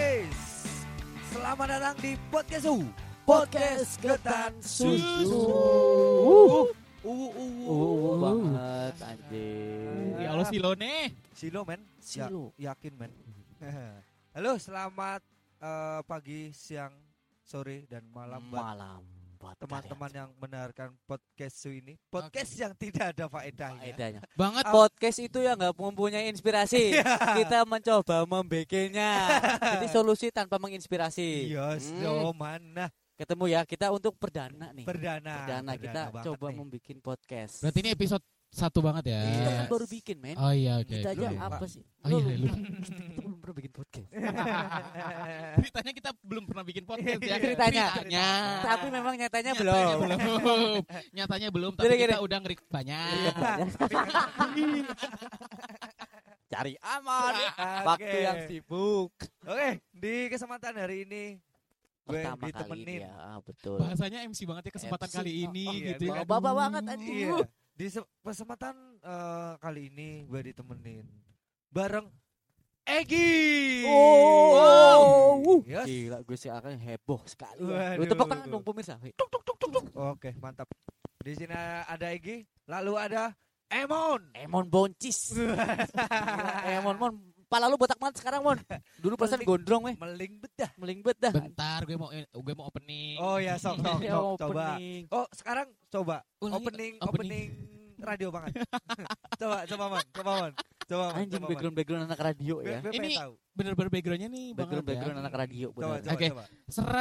guys, selamat datang di podcast Ketan Susu. Banget anjing. Ya Allah Silone. Silo men, Silo. yakin men. Halo, selamat pagi, siang, sore dan malam buat Malam buat teman-teman yang mendengarkan podcast ini. Podcast yang tidak ada faedahnya. faedahnya. Banget. Podcast itu ya nggak mempunyai inspirasi. Kita mencoba membikinnya. Jadi solusi tanpa menginspirasi. Yes, yo mana Ketemu ya kita untuk perdana nih. perdana Kita banget coba nih. membuat podcast. Berarti ini episode 1 banget ya. Kita kan baru bikin men. Oh iya oke. Kita aja Lupa. apa sih? Oh iya lupa. Kita belum pernah bikin podcast. Ceritanya kita belum pernah bikin podcast ya. Ceritanya. Ceritanya. Tapi memang nyatanya Nyatanya belum. Nyatanya belum, Jadi tapi gini. kita udah ngerik banyak. Cari aman. Oke. Waktu yang sibuk. Oke, di kesempatan hari ini gue Pertama kali ditemenin. ya, betul. Bahasanya MC banget ya kesempatan MC. kali ini Oh, iya, gitu ya. Bapak banget anjing. Iya. Di kesempatan kali ini gue ditemenin bareng Egi. Oh, Yes. gila gue sih akan heboh sekali. Waduh. Lu tepuk tangan dong pemirsa. Oke, mantap. Di sini ada Egi, lalu ada Emon. Emon boncis. Gila, Emon, Mon. Pala lu botak banget sekarang, Mon. Dulu perasaan Meling. gondrong weh. Meling bedah. Melingbet dah. Bentar gue mau opening. Oh ya, sok Ya, coba. opening. Oh, sekarang coba Ulangi, opening radio banget. coba Man. Coba Man. Anjing background anak radio ya. Gue Ini pengen tahu. Bener-bener backgroundnya nih banget Background ya. anak radio Coba, benar. Oke. coba.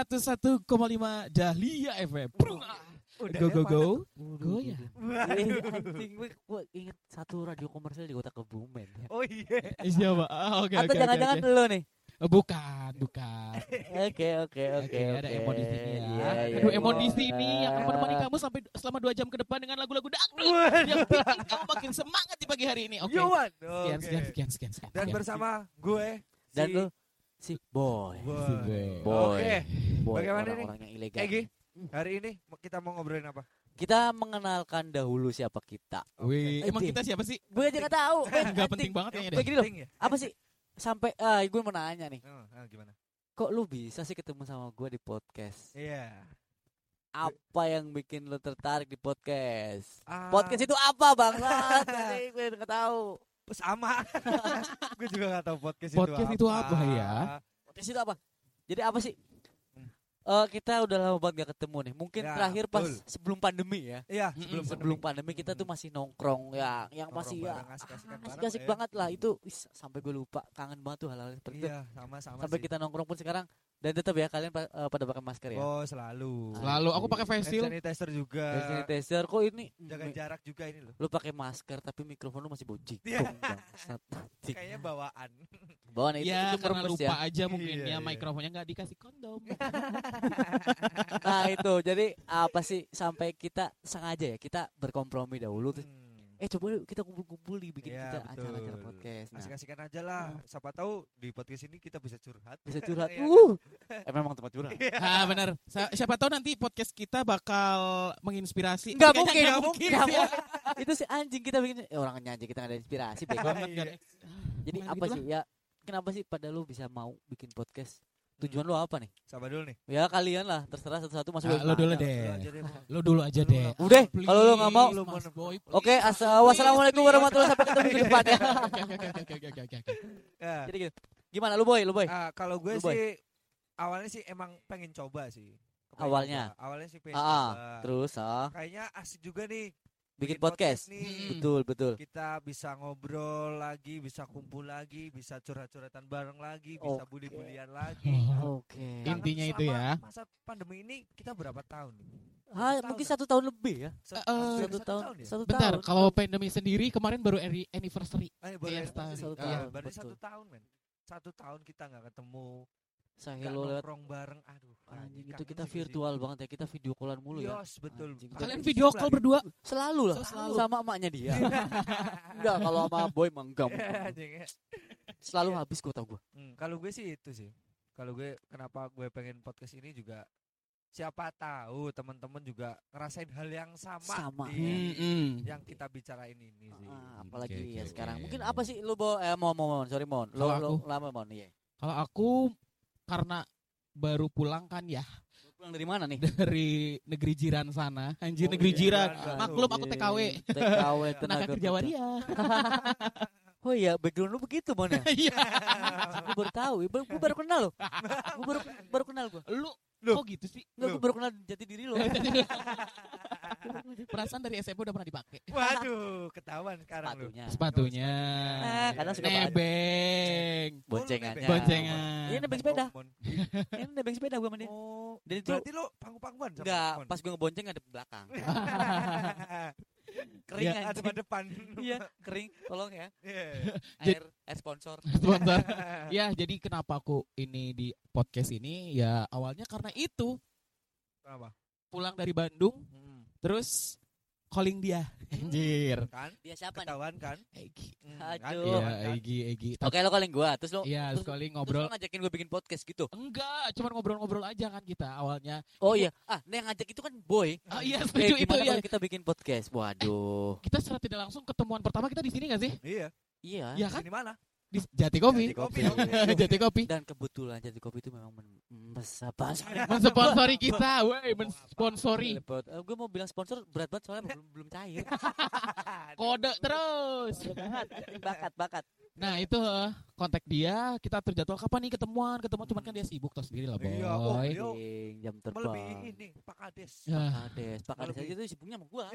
101,5 Dahlia FM. Udah Go go go. Go ya. Anjing gue inget satu radio komersial di kota Kebumen ya. Oh iya. Siapa? Oke. Atau jangan-jangan lu nih. Bukan. Oke. Oke, ada Emon di sini ya. Iya, Aduh, iya, Emon iya. di sini yang akan menemani kamu sampai selama 2 jam ke depan dengan lagu-lagu dangdut yang bikin kamu makin semangat di pagi hari ini. Oke. Yowan. Sekian. Dan bersama gue Dan si lu si Boy. Boy. Oke. Boy, Bagaimana nih? orang-orang yang ilegal. Egi, hari ini kita mau ngobrolin apa? Kita mengenalkan dahulu siapa kita. Wih, emang Oke. kita siapa sih? Gue aja nggak tahu. Enggak penting banget kayaknya deh. Kayak gini loh. Penting ya? Apa sih? Sampai gue mau nanya nih. Gimana? Kok lu bisa sih ketemu sama gue di podcast? Iya. Apa yang bikin lu tertarik di podcast? Ah, Podcast itu apa banget? Tadi gue nggak tahu. sama. Gue juga nggak tahu podcast, Podcast itu apa ya? Podcast itu apa? Jadi apa sih? Hmm. Kita udah lama banget gak ketemu nih. Mungkin Ya, terakhir pas betul. sebelum pandemi ya. Iya, Sebelum pandemi kita tuh masih nongkrong ya, yang masih ya asik-asik ya. banget lah itu. Sampai gue lupa, kangen banget tuh hal-hal seperti itu. Iya, sama-sama. Sampai kita nongkrong pun sekarang dan tetap ya kalian pada pakai masker ya. Oh, selalu. Selalu aku pakai face Hand shield. sanitizer juga. Dan sanitizer kok ini Jaga jarak juga ini loh. lu pakai masker tapi mikrofon lu masih bojik. Iya. Bangsat. Kayaknya bawaan. Bawaan Ya itu karena meremes lupa ya. aja mungkin Iya, ya iya. mikrofonnya nggak dikasih kondom. Nah itu jadi apa sih sampai kita sengaja ya kita berkompromi dahulu terus coba yuk kita kumpul-kumpul bikin Iya, kita betul. acara podcast. Nah, Asik-asikan aja lah. Siapa tahu di podcast ini kita bisa curhat. bisa curhat. Iya Memang tempat curhat. Ah benar. Siapa tahu nanti podcast kita bakal menginspirasi. Enggak Tapi kayaknya mungkin. nggak Nggak mungkin. Itu si anjing kita bikin orang nyanyi kita nggak ada inspirasi. Bego. Banget kan. Jadi Main apa gitu sih ya? Kenapa sih pada lu bisa mau bikin podcast? Tujuan lu apa nih? Sabar dulu nih. Ya kalian lah, terserah satu-satu masuk. Lo dulu Lu deh. aja deh. Lo dulu aja deh. Udah, kalau lu nggak mau. Please, Mas Boy, please. Oke, wassalamualaikum warahmatullahi wabarakatuh. Sampai ketemu di depan ya. Oke. Ya. Jadi gitu. Gimana lu boy? Kalau gue Lu, Boy. sih awalnya sih emang pengen coba sih. Awalnya? Awalnya sih pengen coba. Terus Kayaknya asik juga nih bikin podcast. nih. Betul. Kita bisa ngobrol lagi, bisa kumpul lagi, bisa curhat-curhatan bareng lagi, bisa Oke. bully-bulian lagi. Oke. Karena Intinya itu selama ya. Masa pandemi ini kita berapa tahun nih? Mungkin 1 tahun lebih ya. Hampir Satu tahun. ya? Satu Bentar, tahun. kalau pandemi sendiri kemarin baru anniversary. Baru Iya, ya, satu tahun, berarti betul. 1 tahun men. 1 tahun kita nggak ketemu, Saya nggak hello lewat nongkrong bareng. Aduh, anjing itu kangen kita sih virtual banget ya. Kita video callan mulu ya. Yos, betul. Anjing. Kalian video call berdua? Selalu lah. Selalu. Sama emaknya dia. Enggak, kalau sama boy mah enggak. Anjing. Selalu habis kuota gua. Kalau gue sih itu sih. Kalau gue kenapa gue pengen podcast ini juga siapa tahu teman-teman juga ngerasain hal yang sama. Iya, yang kita bicarain ini sih. Apalagi Oke, ya oke, sekarang. oke. Mungkin apa sih lu sorry Mon. Kalau Lu aku- lama Mon iya. Kalau aku karena baru pulang kan ya. Pulang dari mana nih? Dari negeri jiran sana. Anjir, negeri jiran. Maklum aku TKW. TKW Tenaga kerja waria. Oh iya, background lu begitu Mon ya? Iya. Gue baru tahu, gue baru kenal lo. Gue baru kenal gue. Lu kok gitu sih? Gue baru kenal jati diri lo. Perasaan dari SMP udah pernah dipakai. Waduh, ketahuan sekarang lu. Sepatunya. Karena suka nebeng. Boncengannya. Boncengan. Ini nebeng sepeda. Ini nebeng sepeda gue sama dia. Oh, Dan itu berarti lu pangku-pangkuan sama enggak, Mon? pas gue ngebonceng ada di belakang. Kering Ya, anjing. depan depan. Iya, kering. Tolong ya. Jadi- Air sponsor. Sponsor. Ya, jadi kenapa aku ini di podcast ini ya awalnya karena itu. Kenapa? Pulang dari Bandung terus calling dia. Anjir. Kan? Dia siapa nih? Ketahuan kan? Egi. Aduh. Iya, Egi. Oke, lo calling gue. Terus lo Iya, terus calling terus ngobrol. lo ngajakin gue bikin podcast gitu. Enggak, cuma ngobrol-ngobrol aja kan kita awalnya. Oh iya. Yang ngajak itu kan Boy. Ah iya, setuju itu Gimana ya. kalau kita bikin podcast? Waduh. Kita secara tidak langsung ketemuan pertama kita di sini enggak sih? Iya. Iya. Iya kan? Di mana? Di Jati Kopi. Jati Kopi. Jati Kopi. Dan kebetulan Jati Kopi itu memang Mensponsori kita, woi, mensponsori. Gue mau bilang sponsor berat banget soalnya belum cair. Kode terus. Bakat. Nah, itu kontak dia, kita terjadwal kapan nih ketemuan cuman kan dia sibuk toh sendiri lah, Boy. Iya, Yo. Jam Melebihi terbang. ini Pak Kades. Pak Kades aja tuh sibuknya sama gua.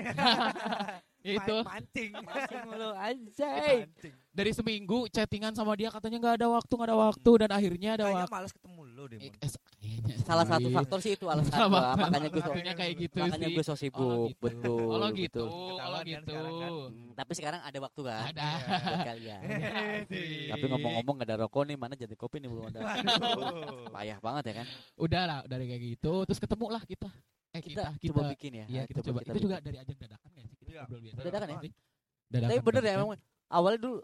Itu Mancing. Mancing mulu anjay. Mancing. dari seminggu chattingan sama dia katanya nggak ada waktu dan akhirnya ada Kayaknya waktu. malas ketemu lu deh. Mon. Kayaknya Salah satu sih. faktor sih itu alasan Sama- gua. Makanya gue satunya kayak gitu makanya sih. gue so sibuk. gitu. Betul. Oh gitu. betul. Oh Ketahuan kan gitu. sekarang kan. Tapi sekarang ada waktu kan? Ada. Buat kalian. Tapi ngomong-ngomong gak ada rokok nih, mana Jati Kopi nih belum ada. Waduh. Payah banget ya kan? Udah lah, dari kayak gitu, terus ketemu lah kita. Kita coba bikin ya. Iya, kita coba. Itu bikin. juga dari ajang dadakan nggak sih? Kita Iya. ngobrol biasa. Dadakan ya? sih. Dadakan. Tapi bener ya dadakan. memang awalnya dulu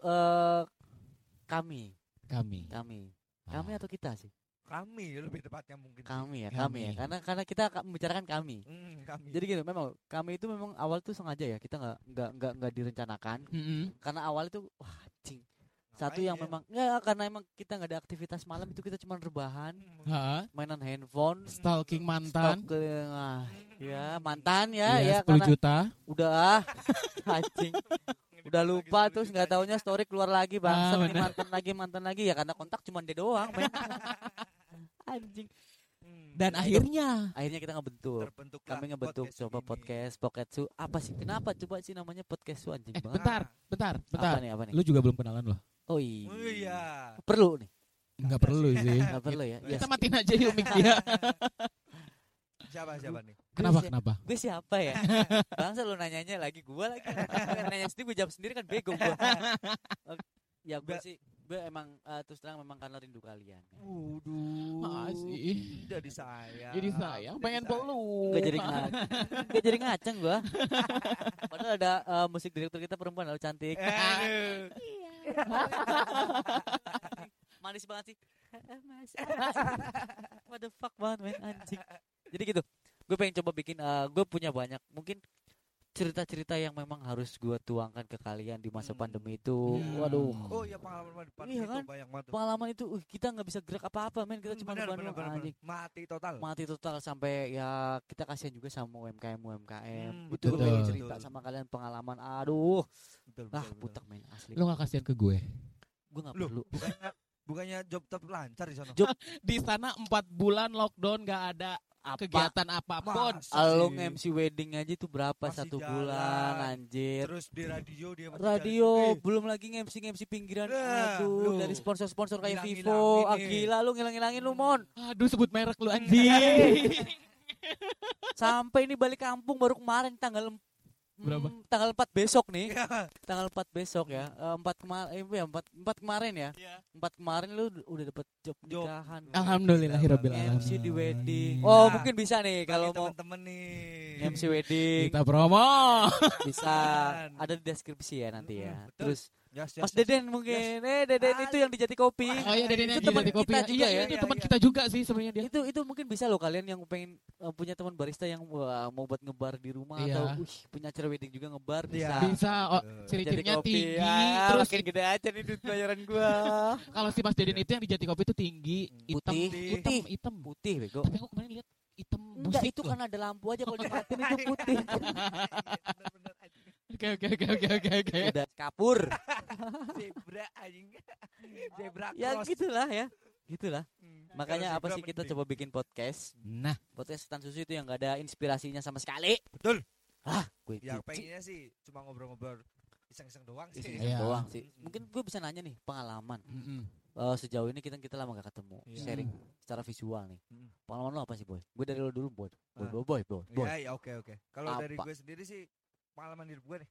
kami Kami. atau kita sih? Kami lebih tepatnya mungkin. Kami ya. Kami. Karena kita membicarakan kami. Kami. Jadi gini, memang kami itu memang awal tuh sengaja ya, kita nggak direncanakan. Karena awal itu wah anjing. Satu yang memang karena emang kita nggak ada aktivitas malam itu, kita cuma rebahan, mainan handphone, Stalking mantan. ya mantan ya 10 karena juta. udah anjing. Udah lupa terus nggak taunya story keluar lagi bangsa mantan lagi ya karena kontak cuma dia doang men. Anjing. Dan akhirnya kita ngebentuk. Kami ngebentuk coba podcast Poketsu. Apa sih? Kenapa coba sih namanya Podcastsu anjing banget? bentar. Apa nih? Lu juga belum kenalan loh. Oh Oh iya. iya. Perlu nih. Enggak perlu sih. Enggak perlu ya. Kita matiin aja yuk mic dia. Siapa nih? Kenapa? Gue siapa ya? Bangsa lu nanyanya lagi gue lagi. Nanya sendiri gue jawab sendiri kan bego gue. Ya gue emang terus terang memang karena rindu kalian. Masih. Jadi sayang. Jadi sayang pengen peluk. Gak jadi ngaceng gue. Padahal ada musik direktur kita perempuan lalu cantik. Aduh. Manis banget sih. What the fuck banget men anjing. Jadi gitu. Gue pengen coba bikin gue punya banyak mungkin cerita-cerita yang memang harus gue tuangkan ke kalian di masa pandemi itu. Waduh. Oh iya, pengalaman depan Iya itu kan? banyak banget. Pengalaman itu kita nggak bisa gerak apa-apa men, kita cuma Benar, Bandung benar. anjing. Mati total. Sampai ya kita kasihan juga sama UMKM. Itu betul. gue pengen cerita sama kalian pengalaman. Aduh. Betul. Putak men asli. Lu gak kasihan ke gue? Gue nggak Loh, perlu. bukannya job tetap lancar di sana? Di sana 4 bulan lockdown gak ada kegiatan apapun. Lo MC wedding aja tuh berapa Masih 1 jalan. bulan anjir. Terus di radio dia masih Radio jalan. belum lagi MC pinggiran. Nah, Aduh, lu. dari sponsor-sponsor kayak Ngilang-ngilangin Vivo. nih. Gila lu ngilang-ngilangin lu Mon. Aduh, sebut merek lu anjing. Sampai ini balik kampung baru kemarin tanggal Berapa? Tanggal 4 besok nih. Tanggal 4 besok ya. 4 kemarin ya. 4 kemarin lu udah dapet job nikahan. Alhamdulillahirabbil alamin. MC di wedding. Nah, Mungkin bisa nih kalau mau teman-teman nih. MC wedding. Kita promo. Bisa ada di deskripsi ya nanti ya. Betul. Terus Mas Deden mungkin. Deden itu yang di Jati Kopi. Oh iya, Deden yang di teman Jati Kopi. Iya, itu teman kita juga sih sebenarnya dia. Itu mungkin bisa loh kalian yang pengen punya teman barista yang mau buat ngebar di rumah atau punya acara wedding juga ngebar bisa. Bisa. Ciri-cirinya tinggi. Terus makin gede aja nih duit bayaran gua. Kalau si Mas Deden itu yang di Jati Kopi itu tinggi, hitam. Putih bego. Tapi aku kemarin lihat hitam. Enggak, itu kan ada lampu aja kalau dimatiin itu putih. Oke. Udah kapur. Zebra anjing. Zebra cross. Ya gitulah. Makanya apa sih kita coba bikin podcast. Nah, podcast Setan Susu itu yang gak ada inspirasinya sama sekali. Betul. Gue yang pengennya sih cuma ngobrol-ngobrol iseng-iseng doang sih. Doang sih. Mungkin gue bisa nanya nih pengalaman. Sejauh ini kita lama gak ketemu. Sharing secara visual nih. Pengalaman lo apa sih, Boy? Gue dari lo dulu, Boy. Boy. Ya, oke. Kalau dari gue sendiri sih pengalaman hidup gue nih.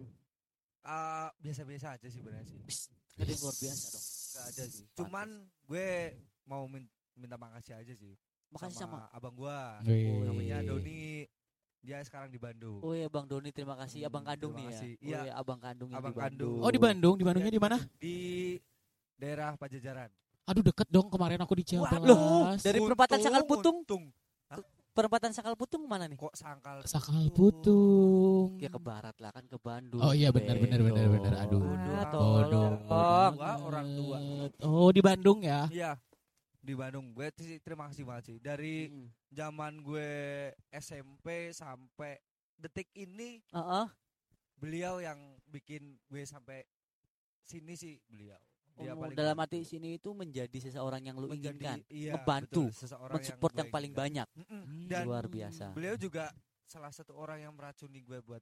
Biasa-biasa aja sih benar sih. Gak ada luar biasa dong. Gak ada sih. Cuman gue mau minta makasih aja sih. Makasih sama abang gue. Namanya Doni. Dia sekarang di Bandung. Oh iya, Bang Doni, terima kasih. Abang kandung nih ya. Iya, abang kandung yang abang di Bandung. Oh, di Bandung. Di Bandungnya di mana? Di daerah Pajajaran. Aduh, deket dong, kemarin aku di Ciamplas. Loh, dari perempatan Sakal Putung. Perempatan Sakal Putung mana nih? Kok Sakal Putung. Ya ke barat lah, kan ke Bandung. Oh iya, benar. Aduh. Tolong. Orang tua. Oh, di Bandung ya? Iya. Di Bandung. Gue sih terima kasih banget sih. Dari zaman gue SMP sampai detik ini. Beliau yang bikin gue sampai sini sih beliau. Dalam arti sini itu menjadi seseorang yang lu inginkan, ngebantu, mensupport yang paling banyak. Dan luar biasa. Beliau juga salah satu orang yang meracuni gue buat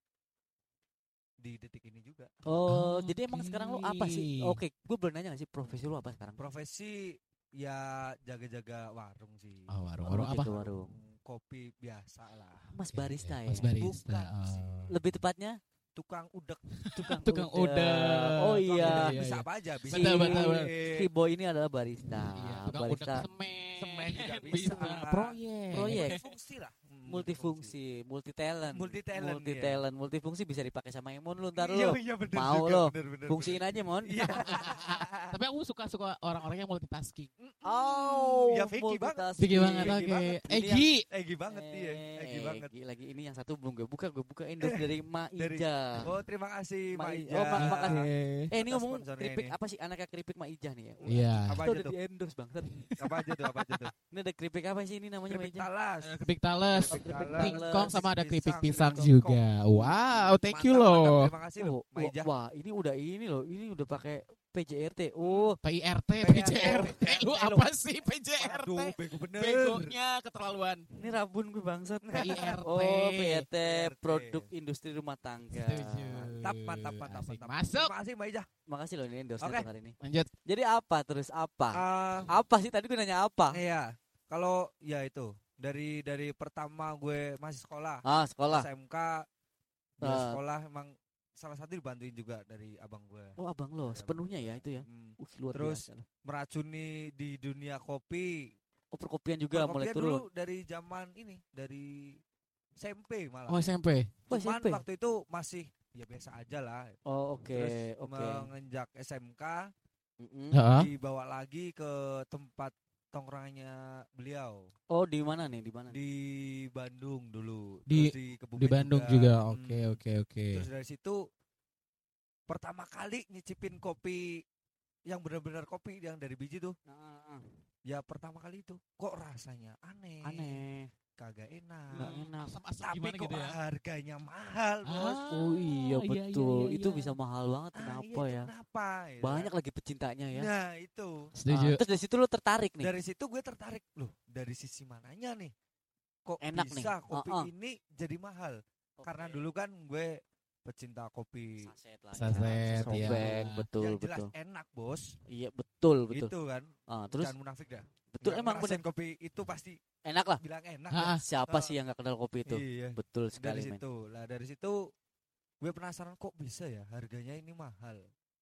di detik ini juga. Jadi emang sekarang lu apa sih? Oke, gue boleh nanya gak sih profesi lu apa sekarang? Profesi ya jaga-jaga warung sih. Warung apa? Warung. Kopi biasa lah. Mas barista ya? Mas barista. Lebih tepatnya? Tukang udek. Tukang udek. Oh iya. Bisa apa aja. Bisa. Betul. Si Boy ini adalah barista. Tukang barista. Semen juga bisa. Proyek. Multifungsi lah. Multifungsi, multi-talent, multifungsi bisa dipakai sama Emon lu ntar lu. Iya, bener, mau juga, lo, bener, fungsiin aja Mon. Iya. Tapi aku suka orang-orang yang multitasking. Ya Vicky banget. Vicky banget, oke. Egi banget dia. Egi banget. Lagi ini yang satu belum gue buka endorse dari Maija. Oh terima kasih Maija. Oh makasih. Ini ngomong keripik apa sih anaknya keripik Maija nih ya? Iya. Apa aja tuh? Di endorse banget. Apa aja tuh? Ini ada keripik apa sih ini namanya Maija? Keripik talas. Tingkong sama ada keripik pisang juga. Wow, thank you loh. Terima kasih loh, Maija. Wah, ini udah pakai PJRT. PIRT, PJRT. Lu apa sih PJRT? Aduh, bego bener. Begonya keterlaluan. Ini rabun gue bangsat. PIRT. PIRT, produk industri rumah tangga. Mantap. Masuk. Terima kasih Maija. Makasih loh ini endorse hari ini. Lanjut. Jadi apa? Apa sih tadi gue nanya apa? Iya. Kalau ya itu dari pertama gue masih sekolah. Sekolah. SMK. Sekolah emang salah satu dibantuin juga dari abang gue. Oh abang lo sepenuhnya ya itu ya. Luar terus biasa. Meracuni di dunia kopi. Perkopian juga mulai turun. Dulu dari zaman ini dari SMP malah. Oh SMP. Cuman waktu itu masih ya biasa aja lah. Oh oke. Terus menginjak SMK dibawa lagi ke tempat tongkrongannya beliau. Oh di mana nih? Di Bandung dulu. Di Bandung juga. Oke. Terus dari situ pertama kali nyicipin kopi yang benar-benar kopi yang dari biji tuh. Ya pertama kali itu kok rasanya aneh. Kagak enak. Tapi kok gitu ya? Harganya mahal, Bos. Oh iya betul. Itu bisa mahal banget. Kenapa ya? Kenapa? Banyak lagi pecintanya ya. Nah, itu. Setuju. Terus dari situ lu tertarik nih. Dari situ gue tertarik. Loh, dari sisi mananya nih? Kok enak bisa nih? Kopi ini jadi mahal? Karena dulu kan gue pecinta kopi saset ya. Betul. Yang jelas enak, Bos. Iya, betul. Itu kan. Terus jangan munafik dah. Betul emang bener kopi itu pasti enak lah. Bilang enak. Siapa sih yang enggak kenal kopi itu? Iya. Betul sekali, men. Dari situ gue penasaran kok bisa ya harganya ini mahal.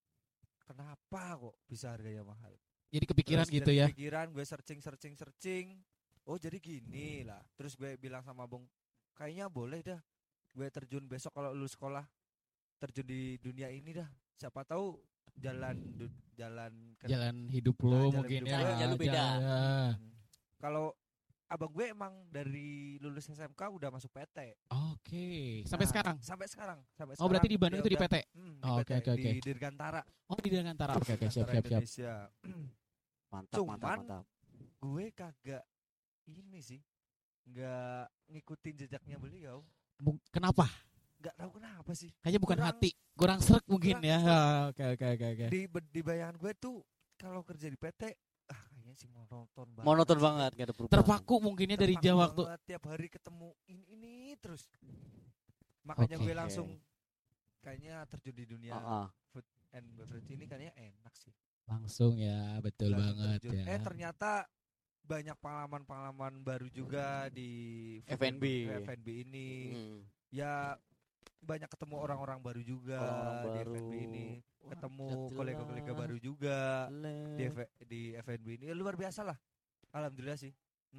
Kenapa kok bisa harganya mahal? Jadi kepikiran terus gitu ya. Kepikiran gue searching. Oh, jadi gini lah. Terus gue bilang sama Bung, kayaknya boleh dah gue terjun besok kalau lulus sekolah. Terjun di dunia ini dah. Siapa tahu jalan hidup lo mungkin hidup ya. Jalan beda. Kalau abang gue emang dari lulus SMK udah masuk PT. Oke. Sampai sekarang. Oh, berarti di Bandung itu di PT. Oke. Di Dirgantara. Oh, di Dirgantara. Oke, siap. Mantap. Gue kagak ini sih. Enggak ngikutin jejaknya beliau. Kenapa? Enggak tahu kenapa sih. Kayaknya bukan hati, kurang srek mungkin ya. Oke. Di bayangan gue tuh kalau kerja di PT kayaknya sih monoton banget gak ada perubahan. Terpaku mungkinnya dari jam waktu tiap hari ketemu ini terus. Makanya gue langsung kayaknya terjun di dunia food and beverage ini kayaknya enak sih. Langsung ya, betul banget terjun. ya. Ternyata banyak pengalaman baru juga di F&B ini. Ya banyak ketemu orang-orang baru juga di F&B ini. Ketemu kolega-kolega baru juga di F&B ini. Luar biasa lah. Alhamdulillah sih.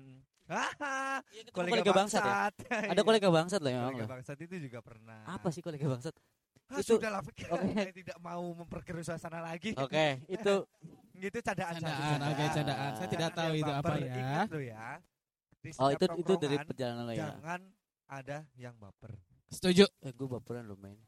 Kolega bangsat ya? Ada kolega bangsat lah memang. Kolega bangsat itu juga pernah. Apa sih kolega bangsat? Itu sudahlah, saya tidak mau memperkeruh suasana lagi. Oke, itu gitu candaan. Oke, candaan. Saya tidak tahu itu apa ya. Ingat lo ya. Itu dari perjalanan lo ya. Jangan ada yang baper. Setuju. Gue baperan lo, men.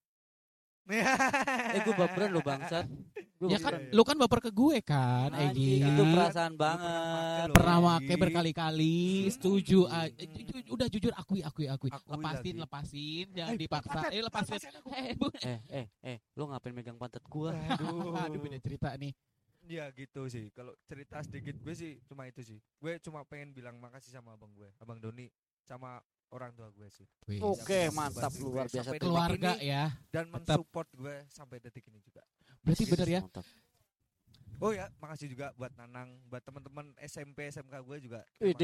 Gue baperan lo bangsat. Ya kan, lu kan baper ke gue kan, Egi. Itu perasaan banget. Pernah make berkali-kali. Setuju. Udah jujur akui. Lepasin, jangan dipaksa. Lepasin. Lu ngapain megang pantat gua? Aduh, beda cerita nih. Ya gitu sih. Kalau cerita sedikit gue sih cuma itu sih. Gue cuma pengen bilang makasih sama abang gue, Abang Doni, sama orang tua gue sih. Oke, mantap, luar biasa. Keluarga ya. Dan mensupport gue sampai detik ini juga. Berarti benar ya. Mantap. Oh ya, makasih juga buat Nanang, buat teman-teman SMP SMK gue juga.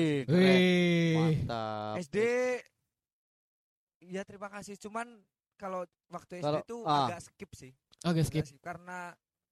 Mantap. SD ya terima kasih. Cuman kalau waktu SD itu agak skip sih. Agak skip. Karena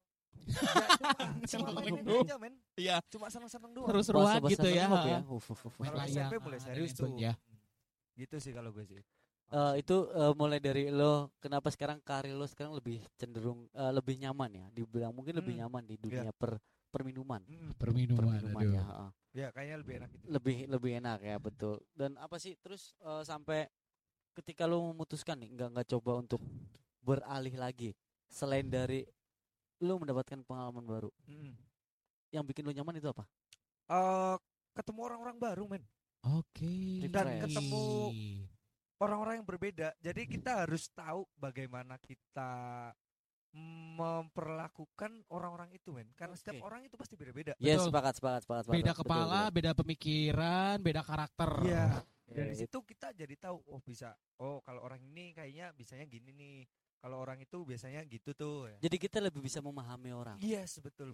cuma aja, men. Iya. Cuma seneng-seneng doang. Seru-seruan gitu ya. Kalau SMP mulai serius tuh. Ya. Gitu sih kalau gue sih. Itu mulai dari lo, kenapa sekarang karir lo sekarang lebih cenderung lebih nyaman ya, dibilang mungkin lebih nyaman di dunia perminuman. Perminuman ya. Ya kayaknya lebih enak gitu. Lebih enak ya, betul. Dan apa sih terus sampai ketika lo memutuskan nih nggak coba untuk beralih lagi selain dari lo mendapatkan pengalaman baru. Yang bikin lo nyaman itu apa? Ketemu orang-orang baru, men. Oke. Dan ketemu orang-orang yang berbeda. Jadi kita harus tahu bagaimana kita memperlakukan orang-orang itu, men. Karena setiap orang itu pasti beda-beda. Yes, sepakat. Beda kepala, beda pemikiran, beda karakter. Iya. Dari situ kita jadi tahu, kalau orang ini kayaknya bisanya gini nih. Kalau orang itu biasanya gitu tuh ya. Jadi kita lebih bisa memahami orang. Yes, betul.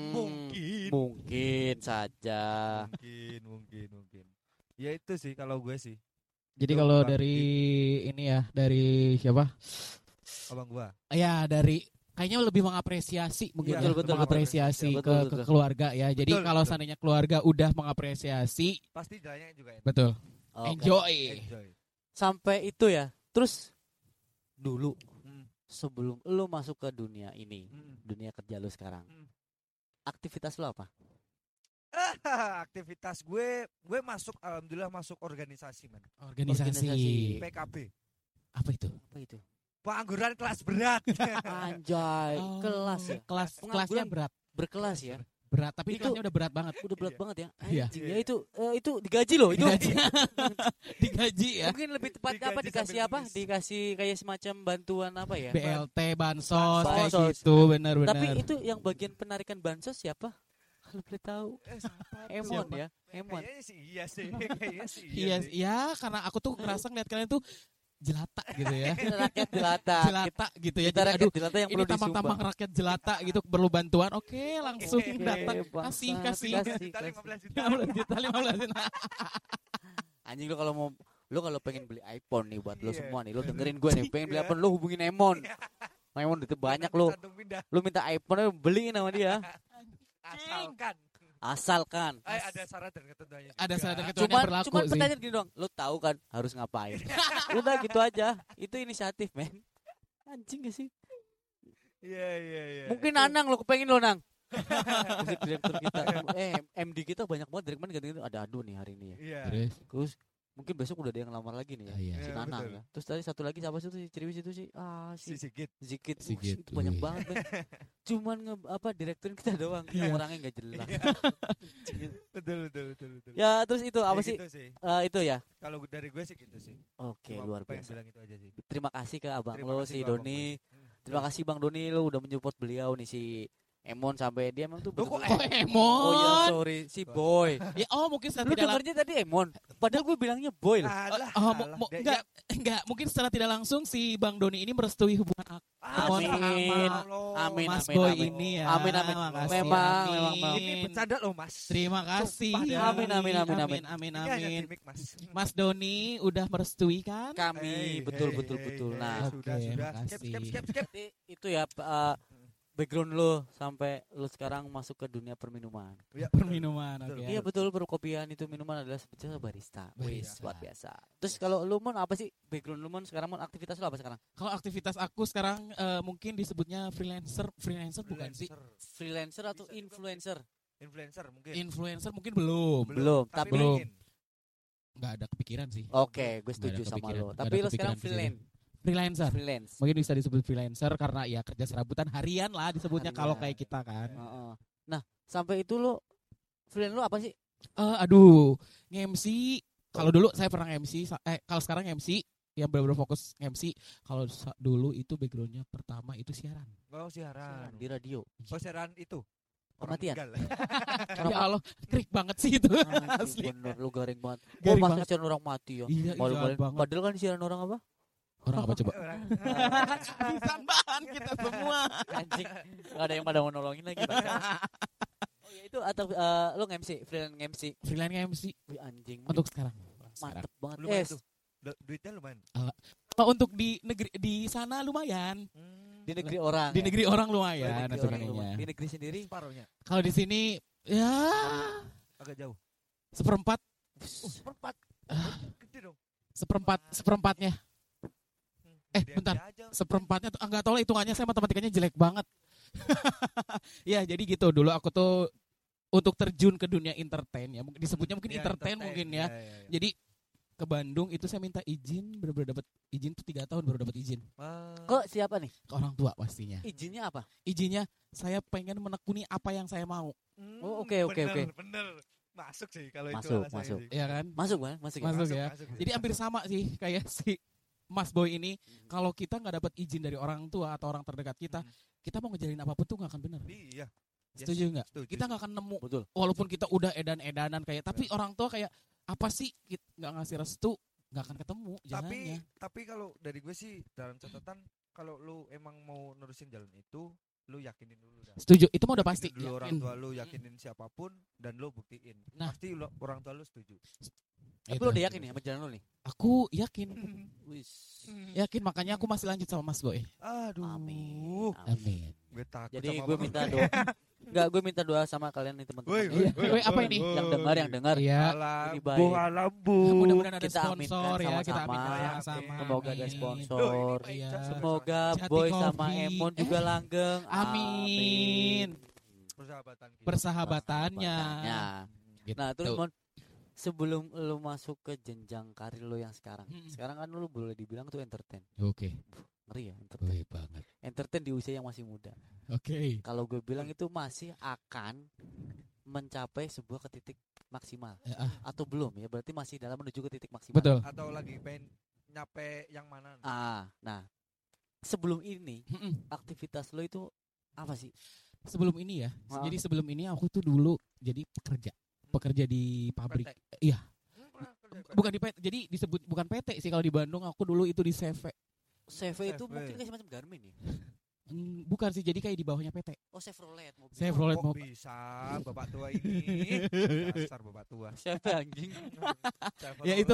Mungkin saja. Mungkin. Ya itu sih kalau gue sih. Jadi kalau dari ini ya, dari siapa? Abang gua. Ya, dari kayaknya lebih mengapresiasi mungkin betul, mengapresiasi ke keluarga ya. Jadi kalau seandainya keluarga udah mengapresiasi, pasti jalannya juga enak. Betul. Okay. Enjoy. Sampai itu ya. Terus dulu sebelum lu masuk ke dunia ini, dunia kerja lu sekarang, aktivitas lu apa? Aktivitas gue alhamdulillah masuk organisasi, man. Organisasi. PKB. Apa itu? Pengangguran kelas berat. Anjay, kelas ya. Kelasnya berat. Berkelas ya. Berat, tapi itu kelasnya udah berat banget. Udah berat banget ya. Iya. Ya itu digaji loh, itu. Digaji ya. Mungkin lebih tepatnya dikasih apa? Dikasih kayak semacam bantuan apa ya? BLT, bansos kayak gitu, benar. Tapi itu yang bagian penarikan bansos siapa? Kalau boleh tahu. Emon ya. Emon. Kayaknya sih iya. Iya, karena aku tuh ngerasa ngeliat kalian tuh jelata gitu ya. Rakyat jelata gitu ya. Kita rakyat jelata yang perlu disumbang. Ini tamang-tamang rakyat jelata gitu perlu bantuan. Oke, langsung datang. Kasih. 15 juta. Anjing lu kalau pengen beli iPhone nih buat lo semua nih, lu dengerin gue nih, pengen beli iPhone lu hubungin Emon. Emon itu banyak lu minta iPhone beliin sama dia. Asalkan. Ada syarat dan ketentuannya. Ada syarat dan ketentuannya yang berlaku sih. Cuman pertanyaan gini doang, lu tahu kan harus ngapain? Udah gitu aja. Itu inisiatif, men. Anjing gak sih? Iya. Mungkin Anang lo kepengen lo Nang. Musik direktur kita. MD kita banyak banget dari kemarin ganti ada Ado nih hari ini ya. Iya. Terus mungkin besok udah ada yang lamar lagi nih ya. Iya. Si Nanang ya. Terus tadi satu lagi siapa sih tuh si Ciriwis itu sih? Si Sigit. Itu banyak banget men. Cuman direkturin kita doang. Orangnya enggak jelas. Betul. Ya terus itu apa sih? Gitu Itu ya. Kalau dari gue sih gitu sih. Oke, luar biasa. Bilang itu aja sih. Terima kasih ke abang Terima lo kasih si ke abang Doni. gue. Terima kasih Bang Doni lo udah menyupport beliau nih si Emon sampai dia emang tuh Loh, kok betul-betul- Emon? Oh ya sorry si Boy. Ya mungkin secara Lu tidak dengarnya tadi Emon. Padahal gue bilangnya Boy loh. Alah. enggak mungkin secara tidak langsung si Bang Doni ini merestui hubungan aku. Amin. Mas Boy ini ya. Amin. Makasih, Memang. Ini bercanda loh Mas. Terima kasih. Sumpah, Amin. Ini hanya Amin. gimmick, Mas. Mas Doni udah merestui kan? Kami betul. Nah, Oke, sudah. makasih. Skip. itu ya background lo sampai lo sekarang masuk ke dunia perminuman. Ya, Perminuman, betul. oke. Iya betul, perkopian itu minuman adalah sebetulnya barista. Wih, Barista. luar biasa. Terus kalau lu Mon apa sih background lu Mon sekarang Mon aktivitas lu apa sekarang? Kalau aktivitas aku sekarang mungkin disebutnya freelancer bukan sih? Freelancer atau influencer? Influencer mungkin. Influencer mungkin belum. Belum, tapi belum. ingin. Nggak ada kepikiran sih. Oke, gue Nggak setuju ada sama kepikiran. lo. Nggak Tapi ada lo sekarang kepikiran ke freelance. Freelance. Mungkin bisa disebut freelancer karena ya kerja serabutan harian lah disebutnya Harian. kalau kayak kita kan. Heeh. Nah, sampai itu lo freelance lo apa sih? Aduh, nge-MC. Kalau dulu saya pernah nge-MC, kalau sekarang nge-MC yang benar-benar fokus nge-MC. Kalau dulu itu backgroundnya pertama itu siaran. Oh, siaran. Di radio. Oh, siaran itu. Kematian. Ya Allah, krik banget sih itu. Asli. Bener, lu garing banget. Garing masa banget. siaran orang mati ya? Iya, Malu-malu. banget. Padahal kan siaran orang apa? Orang apa coba? Sambahan kita semua. Anjing. Gak ada yang pada mau nolongin lagi. Oh ya itu atau lo nge-MC, freelance nge-MC. Freelance MC Wih anjing. untuk sekarang. Mantep banget. Lumayan tuh. Duitnya lumayan. Kalau untuk di negeri di sana lumayan. Di negeri orang. Di ya? negeri orang lumayan Di negeri orang sebenarnya. lumayan. Di negeri sendiri Separuhnya. Kalau di sini ya Agak jauh. seperempat Seperempat. Gede dong. seperempatnya. Gedean Bentar. dia aja. Seperempatnya tuh enggak tahu lah hitungannya, saya matematikanya jelek banget. Ya, jadi gitu dulu aku tuh untuk terjun ke dunia entertain ya. Disebutnya mungkin Ya, entertain mungkin ya. Jadi ke Bandung itu saya minta izin, benar-benar dapat izin tuh 3 tahun baru dapat izin. Kok siapa nih? Ke orang tua pastinya. Izinnya apa? Izinnya saya pengen menekuni apa yang saya mau. Oh, oke. Bener. Masuk sih kalau Masuk, itu alasannya masuk. sih. Iya kan? Masuk kan? Masuk ya? Masuk ya. sih. Jadi hampir sama sih kayak si Mas Boy ini. Kalau kita nggak dapat izin dari orang tua atau orang terdekat kita, kita mau ngejalin apapun tuh nggak akan benar. Iya. Setuju nggak? Setuju. Kita nggak akan nemu. Betul. Walaupun kita udah edan-edanan kayak, tapi orang tua kayak apa sih nggak ngasih restu, nggak akan ketemu jalannya. Tapi kalau dari gue sih dalam catatan kalau lu emang mau nerusin jalan itu, lu yakinin dulu dah. Setuju, itu mah udah pasti. Yakinin dulu orang Yakin. tua lu, yakinin siapapun dan lu buktiin. Nah. Pasti orang tua lu setuju. Tapi Itu. lo udah yakin nih sama jalan lo nih? Aku yakin. Wis. Yakin, makanya aku masih lanjut sama Mas Boy. Aduh. Amin. Amin. Gue takut Jadi sama gue mama. minta doa. Enggak, gue minta doa sama kalian nih teman-teman. Woi, Woi, apa ini? Yang dengar. Iya. Ini baik. Alambu. Mudah-mudahan ada Kita sponsor aminkan ya, kita sama-sama. aminkan sama. Semoga ada Amin. sponsor. Iya. Semoga Jati Boy sama Coffee. Emon juga langgeng. Amin. Persahabatan kita. Persahabatannya. Gitu. Nah, terus Mon, sebelum lu masuk ke jenjang karir lu yang sekarang. Sekarang kan lu boleh dibilang tuh entertain. Oke. Ngeri ya entertain. Wih banget. Entertain di usia yang masih muda. Oke. Kalau gue bilang itu masih akan mencapai sebuah ke titik maksimal atau belum ya, berarti masih dalam menuju ke titik maksimal. Betul. Atau lagi pengen nyampe yang mana? Nah sebelum ini aktivitas lo itu apa sih? Sebelum ini ya, jadi sebelum ini aku tuh dulu jadi pekerja di pabrik. PT. Iya. Bukan di PT, jadi disebut bukan PT sih kalau di Bandung. Aku dulu itu di CV. CV itu mungkin kayak semacam Garmin ya? Bukan sih, jadi kayak di bawahnya PT. Oh, Chevrolet mobil. Chevrolet Kok mobil. bisa bapak tua ini? Dasar bapak tua. Siapa anjing? Ya itu.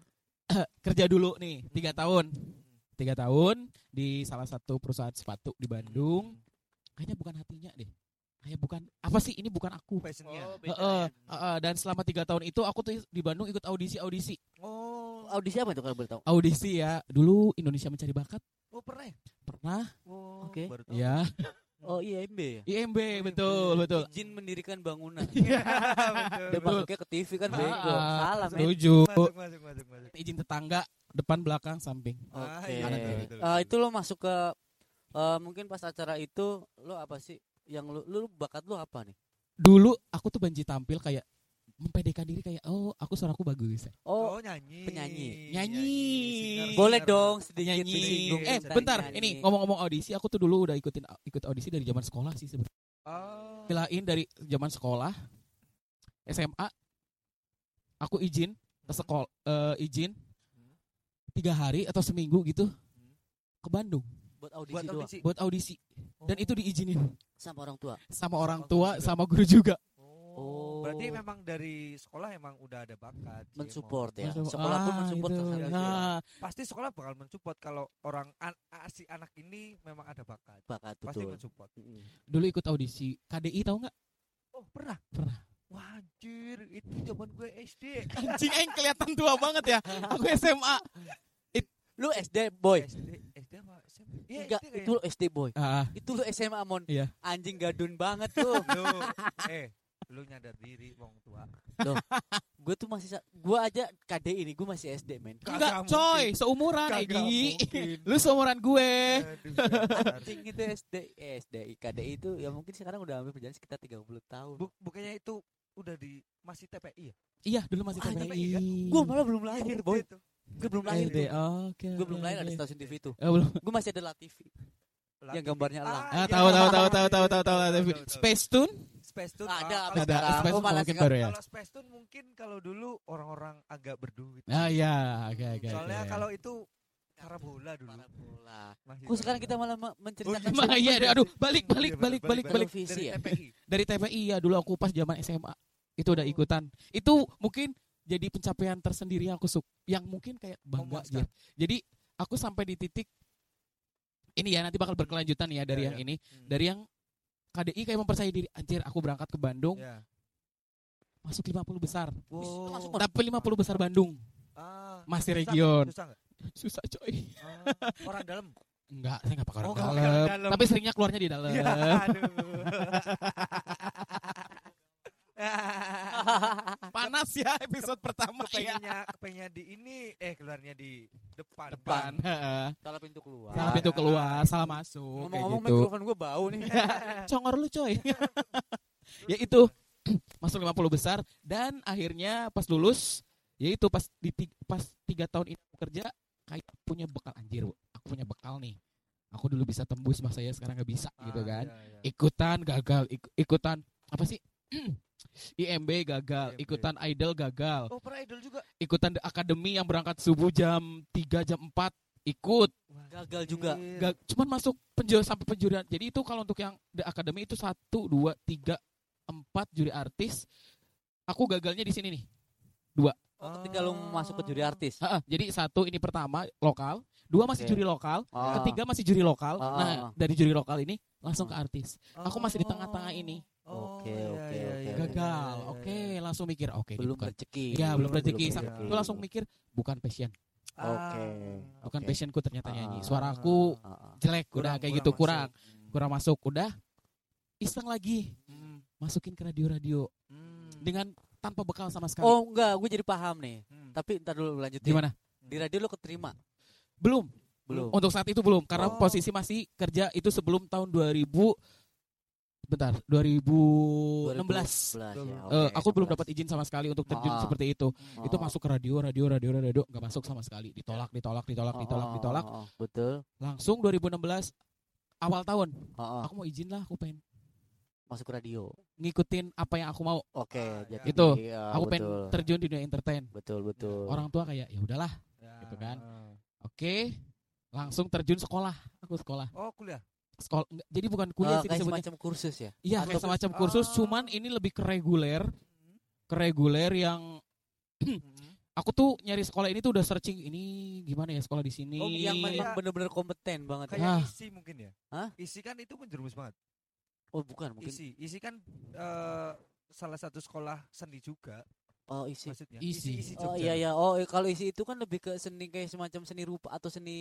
Kerja dulu nih 3 tahun. 3 tahun di salah satu perusahaan sepatu di Bandung. Kayaknya bukan hatinya deh. Kayak bukan apa sih, ini bukan aku. Passionnya. Dan selama 3 tahun itu aku tuh di Bandung ikut audisi. Oh, Audisi apa itu kalau boleh tahu? Audisi ya. Dulu Indonesia Mencari Bakat. pernah. pernah. Oke. Ya. Oh, IMB ya? IMB, betul. Izin mendirikan bangunan. Iya, Dia masuknya ke TV kan bego. Salah, men. Setuju. Masuk. Izin tetangga, depan, belakang, samping. Oke. Betul. Itu lo masuk ke mungkin pas acara itu lo apa sih? Yang lu bakat lu apa nih? Dulu aku tuh banji tampil kayak mempedekan diri kayak aku suaraku bagus. Oh, nyanyi. Penyanyi. Nyanyi. Boleh dong sedikit Nyanyi. disinggung tentang Bentar, nyanyi. ini ngomong-ngomong audisi, aku tuh dulu udah ikut audisi dari zaman sekolah sih sebenarnya. Oh. Pilain dari zaman sekolah SMA aku izin ke sekolah izin 3 hari atau seminggu gitu ke Bandung buat audisi dan itu diizinin sama orang tua sama guru juga. Berarti memang dari sekolah emang udah ada bakat mensupport ya. Sekolah pun mensupport pasti sekolah bakal mensupport kalau orang si anak ini memang ada bakat pasti mensupport. Dulu ikut audisi KDI tahu nggak? Oh pernah. Wah anjir itu zaman gue SD. Anjing kelihatan tua banget ya. Aku SMA. Lu SD boy. SD apa SMP? Enggak, itu lu SD boy. Itu lu SMA mon. Iya. Anjing gadun banget tuh. Lu nyadar diri wong tua. Loh, gue tuh masih gue aja KDI ini gue masih SD men. Enggak coy, seumuran Egi. Lu seumuran gue. Anjing itu SD KDI itu ya mungkin sekarang udah ambil perjalanan sekitar 30 tahun. Bukannya itu udah masih TPI ya? Iya, dulu masih TPI. Kan? Gue malah belum lahir boy. Gue belum lahir. Oke. Gue belum lahir ada stasiun TV itu. Belum. Gue masih ada La TV. Yang gambarnya elang. Tahu. Space Tune? Ada. Space Tune mungkin baru ya. Kalau Space Tune mungkin kalau dulu orang-orang agak berduit. Iya, oke. Soalnya kalau itu parabola dulu. Kok sekarang kita malah menceritakan iya, aduh, balik. Televisi ya. Dari TPI ya, dulu aku pas zaman SMA itu udah ikutan. Itu mungkin jadi pencapaian tersendiri yang mungkin kayak bangga gitu. Jadi aku sampai di titik ini ya nanti bakal berkelanjutan ya dari yang ini, dari yang KDI kayak mempercayai diri, anjir aku berangkat ke Bandung. Masuk 50 besar. Tapi 50 besar Bandung. Masih region. Susah coy. Orang dalam. Enggak, saya enggak pakai orang dalam. Tapi seringnya keluarnya di dalam. Panas ya episode pertama kepengennya di ini keluarnya di depan. Salah pintu keluar, salah masuk. Ngomong-ngomong gitu. mikrofon gue bau nih. Congor lu coy. Ya itu masuk 50 besar dan akhirnya pas lulus yaitu pas 3 tahun ini kerja kayak punya bekal anjir. Aku punya bekal nih. Aku dulu bisa tembus masa saya sekarang nggak bisa gitu kan. Iya. Ikutan gagal, ikutan apa sih? IMB gagal, ikutan Idol gagal. Oh, pernah Idol juga. Ikutan The Academy yang berangkat subuh jam 3 jam 4 ikut. Gagal juga. Cuman masuk sampai penjurian. Jadi itu kalau untuk yang The Academy itu 1 2 3 4 juri artis. Aku gagalnya di sini nih. 2. Ketika lu masuk ke juri artis. Jadi 1 ini pertama lokal, 2 masih juri lokal, ketiga masih juri lokal. Nah, dari juri lokal ini langsung ke artis. Aku masih di tengah-tengah ini. Oke. Gagal. Oke, langsung mikir belum rezeki. Ya, belum rezeki. Itu langsung mikir bukan passion. Bukan passionku ternyata nyanyi. Suaraku jelek, udah kayak gitu kurang masuk. Udah iseng lagi. Masukin ke radio-radio. Dengan tanpa bekal sama sekali. Oh enggak, gue jadi paham nih. Tapi ntar dulu lanjutin. Gimana? Di radio lo keterima? Belum. Untuk saat itu belum. Karena posisi masih kerja itu sebelum tahun 2016. Aku belum dapat izin sama sekali untuk terjun seperti itu. Itu masuk ke radio nggak masuk sama sekali. Ditolak. Betul. Langsung 2016 awal tahun. Aku mau izin lah, aku pengen masuk radio, ngikutin apa yang aku mau. Jadi itu aku pengen terjun di dunia entertain. Betul. Orang tua kayak ya udahlah, gitu kan. Oke, langsung terjun sekolah. Aku sekolah. Oh, kuliah. Sekolah, jadi bukan kuliah sih disebutnya. Semacam kursus ya? Iya, kayak semacam kursus, cuman ini lebih ke reguler yang aku tuh nyari sekolah ini tuh udah searching ini gimana ya sekolah di sini. Oh, yang memang benar-benar kompeten banget. Kayak isi mungkin ya? Isi kan itu menjerumus banget. Oh bukan mungkin. Isi kan salah satu sekolah seni juga. Oh isi. Maksudnya isi Jogja. Oh iya. Oh kalau isi itu kan lebih ke seni kayak semacam seni rupa atau seni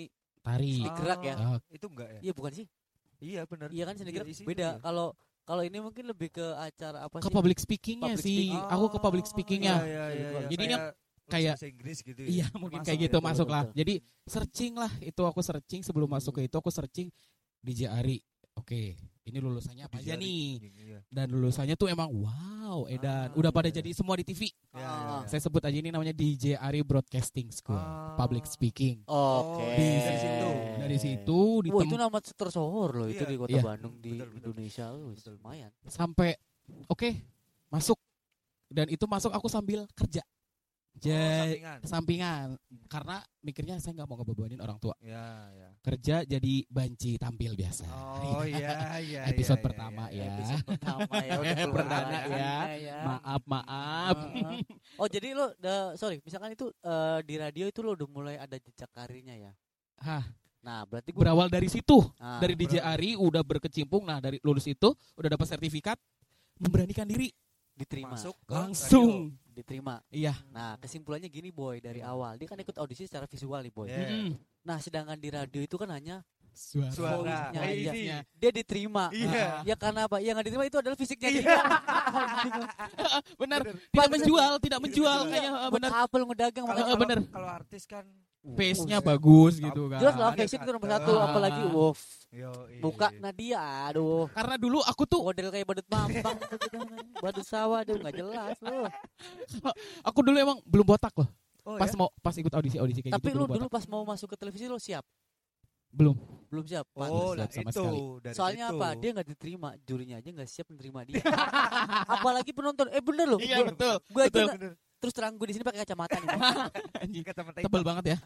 Tari. Seni gerak ya. Itu enggak ya? Iya bukan sih? Iya benar. Iya kan seni gerak beda. Kalau ini mungkin lebih ke acara apa sih? Ke public speakingnya sih. Aku ke public speakingnya. Iya. Jadi ini kayak Inggris gitu ya. Iya mungkin kayak gitu masuk lah. Jadi searching lah, itu aku searching sebelum masuk ke itu, aku searching DJ Ari. Oke, ini lulusannya apa aja nih? Dan lulusannya tuh emang wow, edan. Udah pada jadi semua di TV. Saya sebut aja ini namanya DJ Ari Broadcasting School, Public Speaking. Oke. Dari situ itu nama tersohor loh itu di kota Bandung di Indonesia loh, lumayan. Sampai masuk. Dan itu masuk aku sambil kerja. Sampingan karena mikirnya saya nggak mau ngebebanin orang tua. Kerja jadi banci tampil biasa. Episode pertama ya. Perdana ya. Maaf. Oh jadi lo misalkan itu di radio itu lo udah mulai ada jejak karirnya ya. Nah berarti berawal dari situ. Dari DJ Ari udah berkecimpung. Nah dari lulus itu udah dapat sertifikat, memberanikan diri. Diterima langsung diterima. Iya. Nah kesimpulannya gini Boy, dari awal dia kan ikut audisi secara visual nih Boy. Nah sedangkan di radio itu kan hanya suaranya aja. Dia diterima. Ya karena apa? Yang nggak diterima itu adalah fisiknya dia. Benar. Tidak menjual kayaknya benar. Apel ngedagang makanya benar. Kalau artis kan face-nya bagus gitu kan. Jelas lah face itu nomor satu, apalagi muka Nadia, aduh. Karena dulu aku tuh model kayak badut mampang, badut sawah, aduh nggak jelas loh. Aku dulu emang belum botak loh. Pas ikut audisi kayak tapi gitu. Tapi lu dulu pas mau masuk ke televisi lo siap? Belum siap. Siap sama sekali. Soalnya apa? Dia nggak diterima, jurinya aja nggak siap menerima dia. Apalagi penonton. Bener loh. Iya betul. Gue aja terus terang gue di sini pakai kacamata nih. Anjing kacamata tebal banget ya.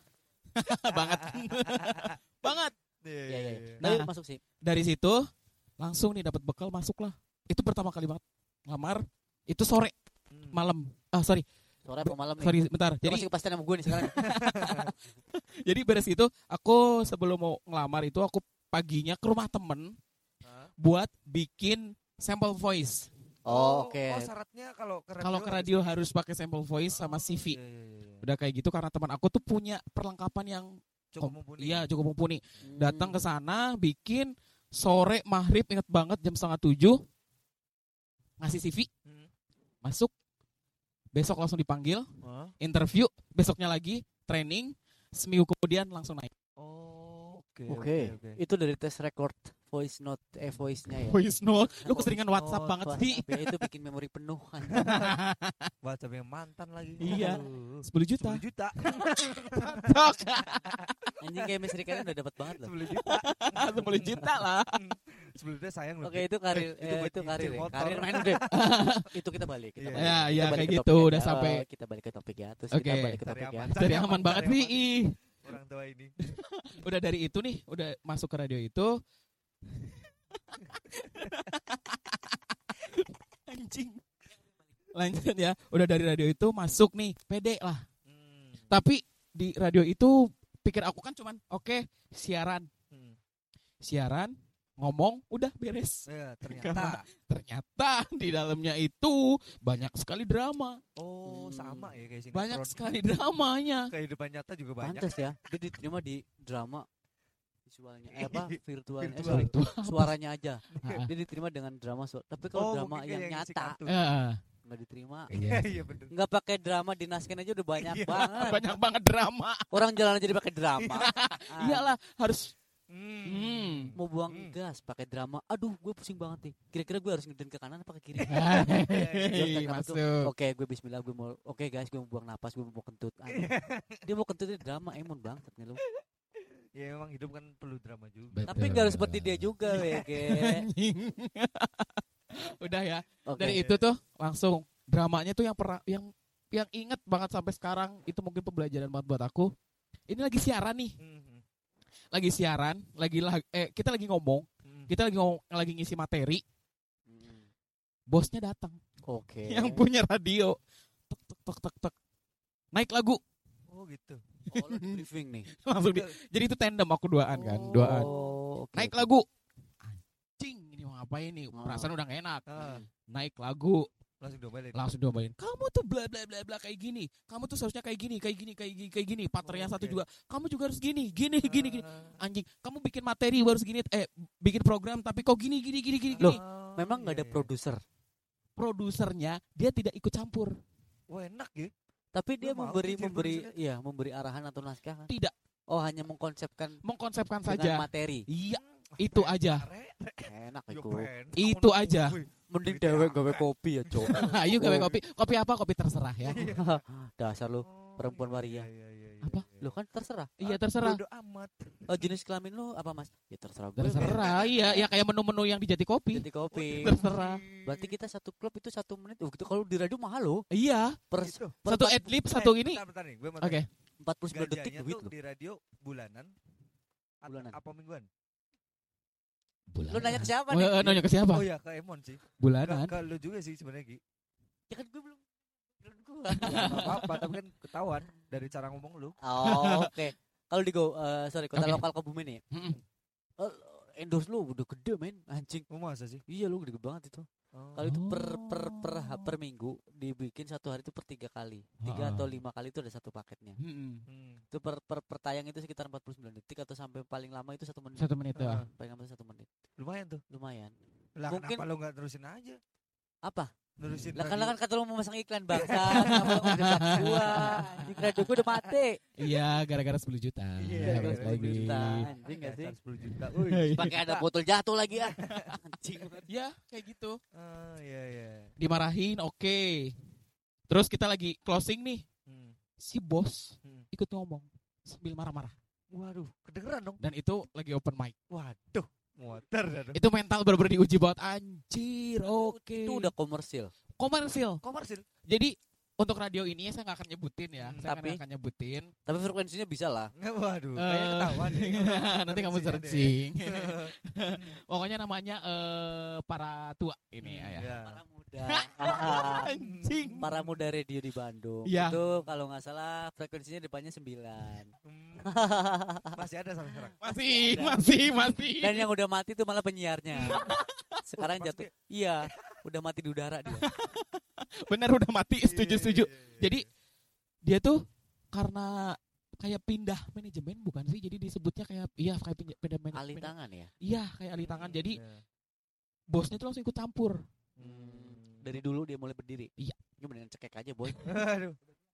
banget. Iya. Nah, masuk sih. Dari situ langsung nih dapat bekal, masuklah. Itu pertama kali banget ngelamar. Itu sore, malam. Sore apa malam nih? Sorry, bentar. Jadi masih kepastian sama gue nih sekarang. Jadi beres itu, aku sebelum mau ngelamar itu aku paginya ke rumah temen buat bikin sampel voice. Oke. Syaratnya kalau ke radio harus pakai sampel voice sama CV. Udah kayak gitu karena teman aku tuh punya perlengkapan yang cukup mumpuni. Datang ke sana, bikin sore maghrib, inget banget jam 6:30 ngasih CV, masuk. Besok langsung dipanggil, interview, besoknya lagi training, seminggu kemudian langsung naik. Oke. Itu dari tes record voice note voice-nya ya. Voice note. Lu keseringan WhatsApp banget sih. Itu bikin memori penuh kan. WhatsApp yang mantan lagi. Iya. 10 juta. 10 juta. Anjing kayak Miss Rika udah dapat banget loh. 10 juta. 10 juta lah. 10 juta sayang loh. Oke, itu karir karir main udah. Itu kita balik. Ya kayak gitu udah sampai. Kita balik ke topik ya. Terus kita balik ke topik ya. Cari aman banget nih. Orang tua ini. Udah dari itu nih, udah masuk ke radio itu. Anjing. Lanjut ya. Udah dari radio itu masuk nih, pede lah. Tapi di radio itu pikir aku kan cuman siaran. Siaran, ngomong, udah beres. Ternyata di dalamnya itu banyak sekali drama. Sama ya kayak sinetron. Banyak sekali dramanya. Kehidupan nyata juga banyak. Pantes ya. Dia diterima di drama visualnya virtualnya. Suaranya aja. Dia diterima dengan drama tapi kalau drama yang nyata nggak diterima. Iya benar. Nggak pakai drama di Nasken aja udah banyak banget. Banyak banget drama. Orang jalan aja pakai drama. Iyalah harus mau buang gas pakai drama. Aduh, gue pusing banget nih. Kira-kira gue harus ngedin ke kanan apa ke kiri? Masuk. Oke, gue bismillah, gue mau. Oke guys, gue mau buang napas, gue mau kentut. Dia mau kentut di drama, emang banget nih lu. Ya memang hidup kan perlu drama juga. Tapi gak harus seperti dia juga, Udah ya. Dari itu tuh langsung dramanya tuh yang inget banget sampai sekarang, itu mungkin pembelajaran banget buat aku. Ini lagi siaran nih. Lagi siaran, kita lagi ngomong, lagi ngisi materi. Bosnya datang. Oke. Yang punya radio. Tek. Naik lagu. Oh gitu. Oh, briefing nih. Langsung jadi itu tandem aku duaan. Naik lagu. Anjing, ini mau ngapain nih? Perasaan udah gak enak. Naik lagu. Langsung diomelin. Kamu tuh bla bla bla bla kayak gini. Kamu tuh seharusnya kayak gini. Partnernya satu juga. Kamu juga harus gini. Anjing, kamu bikin materi harus gini. Bikin program tapi kok gini. Loh, memang enggak ada produser. Produsernya dia tidak ikut campur. Wah, enak ya. Tapi dia memberi arahan atau naskah kan? Tidak. Oh, hanya mengkonsepkan saja materi. Iya, itu aja. Enak itu. Itu aja. Mending dewek gawe kopi ya, Cok. Ayo gawe kopi. Kopi apa? Kopi terserah ya. Dasar lu perempuan waria. Apa? Lu kan terserah. Iya, terserah. Bodo amat. Jenis kelamin lu apa, Mas? Ya terserah gue. Terserah, iya. Ya kayak menu-menu yang di Jati Kopi. Terserah. Berarti kita satu klub itu 1 menit. Gitu kalau di radio mahal loh. Iya. Satu adlib, satu ini. Oke. 49 detik duit loh. Di radio bulanan. Apa mingguan? Bulan. Lu nanya ke siapa nih? Nanya ke siapa? Oh ya, ke Emon sih. Bulanan. Ke lu juga sih sebenarnya, Gi. Ya kan gue belum. Apa-apa, tapi kan ketahuan dari cara ngomong lu. Oh, oke. Kalau di kota lokal Kebumen nih. Endorse lu udah gede, men, anjing. Masa sih? Iya, lu gede banget itu. Kalau itu per minggu dibikin satu hari itu per 3 kali. 3 atau 5 kali itu ada satu paketnya. Itu per tayang itu sekitar 49 detik atau sampai paling lama itu 1 menit. 1 menit ya. Paling lama 1 menit. Lumayan tuh. Lumayan. Lah mungkin kenapa lu enggak terusin aja? Apa? Nerusin. Lah kan kata lu mau masang iklan bangsa. Gua. Iklan gua udah mati. Iya, gara-gara 10 juta. Iya, 10 juta. Anjing enggak sih? 10 juta. Pakai ada botol jatuh lagi ya. Anjing. Ya, kayak gitu. Iya. Dimarahin, oke. Terus kita lagi closing nih. Si bos ikut ngomong sambil marah-marah. Waduh, kedengeran dong. Dan itu lagi open mic. Waduh. Muter. Itu mental bener-bener diuji banget. Anjir, oke. Itu udah komersil. Jadi untuk radio ini saya nggak akan nyebutin ya. Saya nggak akan nyebutin. Tapi frekuensinya bisa lah. Waduh, kayaknya ketahuan. Nanti kamu searching. Pokoknya namanya para tua ini ya. Para muda. Anjing. Para muda radio di Bandung. Ya. Itu kalau nggak salah frekuensinya depannya 9. Masih ada sampai sekarang. Masih. Dan yang udah mati itu malah penyiarnya. Sekarang jatuh. Iya, udah mati di udara dia. Bener udah mati, setuju. Jadi dia tuh karena kayak pindah manajemen bukan sih? Jadi disebutnya kayak pindah manajemen. Alih tangan ya? Iya, kayak alih tangan. Jadi bosnya tuh langsung ikut campur. Dari dulu dia mulai berdiri. Iya. Ini mendingan cekek aja, boy. Aduh.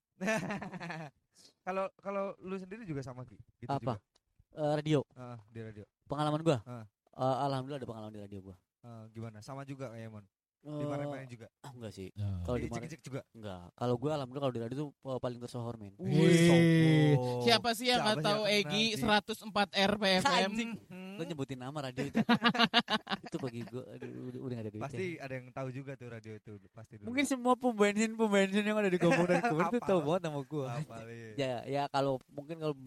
Kalau lu sendiri juga sama Ki? Gitu apa? Radio. Di radio. Pengalaman gua. Alhamdulillah ada pengalaman di radio gua. Gimana? Sama juga kayak Mon. Dimarahin juga? Enggak sih. Kalau dimarahin juga? Enggak. Kalau gue alhamdulillah kalau di radio tuh paling tersohor, men. Siapa sih yang enggak tahu Egi 104 RPFM? Lo nyebutin nama radio itu. Itu bagi gue udah enggak ada duitnya. Pasti ada yang tahu juga tuh radio itu pasti dulu. Mungkin semua pom bensin yang ada di kampung dan kebun itu tahu banget nama gue. Ya kalau mungkin kalau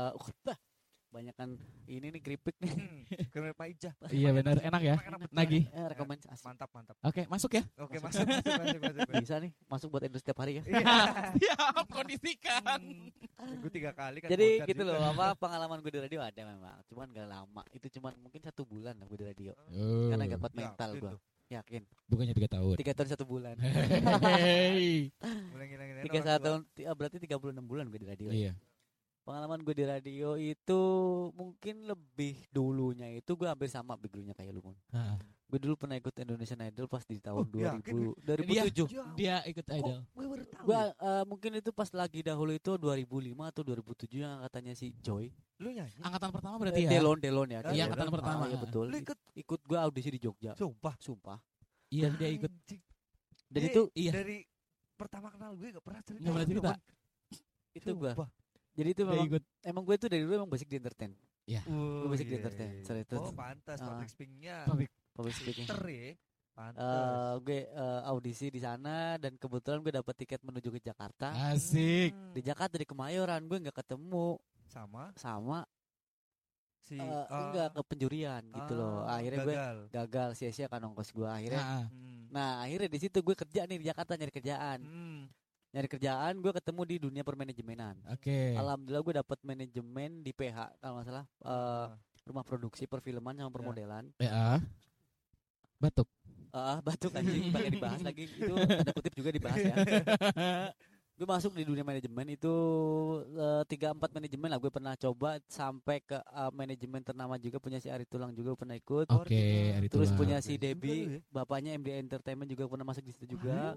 banyakan ini nih keripik nih. Keripik Pak Ija. Iya benar, enak ya. Nagih. Rekomendasi. Mantap. Oke, masuk ya. Oke, masuk. Bisa nih, masuk buat endorse setiap hari ya. Siap, kondisikan. Gue 3 kali kan. Jadi gitu loh, pengalaman gue di radio ada memang. Cuman gak lama. Itu cuman mungkin 1 bulan lah gue di radio. Karena gak kuat mental gue. Yakin. Bukannya 3 tahun. 3 tahun 1 bulan. Hei. 3 tahun berarti 36 bulan gue di radio. Iya. Pengalaman gue di radio itu mungkin lebih dulunya itu gue hampir sama backgroundnya kayak lu, Mon. Gue dulu pernah ikut Indonesian Idol pas di tahun 2007. Dia ikut Idol. Gue mungkin itu pas lagi dahulu itu 2005 atau 2007 yang katanya si Joy. Lu nyanyi? Angkatan pertama berarti ya? Delon ya. Iya, angkatan pertama. Iya betul. Ikut gue audisi di Jogja. Sumpah. Iya, dia ikut. Dan itu dari pertama kenal gue gak pernah cerita. Gak pernah cerita. Itu gue. Jadi itu emang gue tuh dari dulu emang basic di entertain. Iya. Gue basic di entertain. Oh, pantas public speaking-nya. Public speaking. Pantas. Gue audisi di sana dan kebetulan gue dapat tiket menuju ke Jakarta. Asik. Di Jakarta di Kemayoran gue enggak ketemu sama si enggak ke penjurian gitu loh. Akhirnya gue gagal sia-sia kan ongkos gue akhirnya. Nah, akhirnya di situ gue kerja nih di Jakarta nyari kerjaan. Nyari kerjaan gue ketemu di dunia permanajemenan. Oke. Alhamdulillah gue dapat manajemen di PH kalau nggak salah rumah produksi perfilman sama permodelan. Ya. Batuk. Batuk anjing pakai dibahas lagi. Itu tanda kutip juga dibahas ya. Gue masuk di dunia manajemen itu 3-4 manajemen lah gue pernah coba sampai ke manajemen ternama juga punya si Ari Tulang juga pernah ikut. Oke, Ari Terus Tulang. punya si Debbie, bapaknya MD Entertainment juga pernah masuk di situ juga.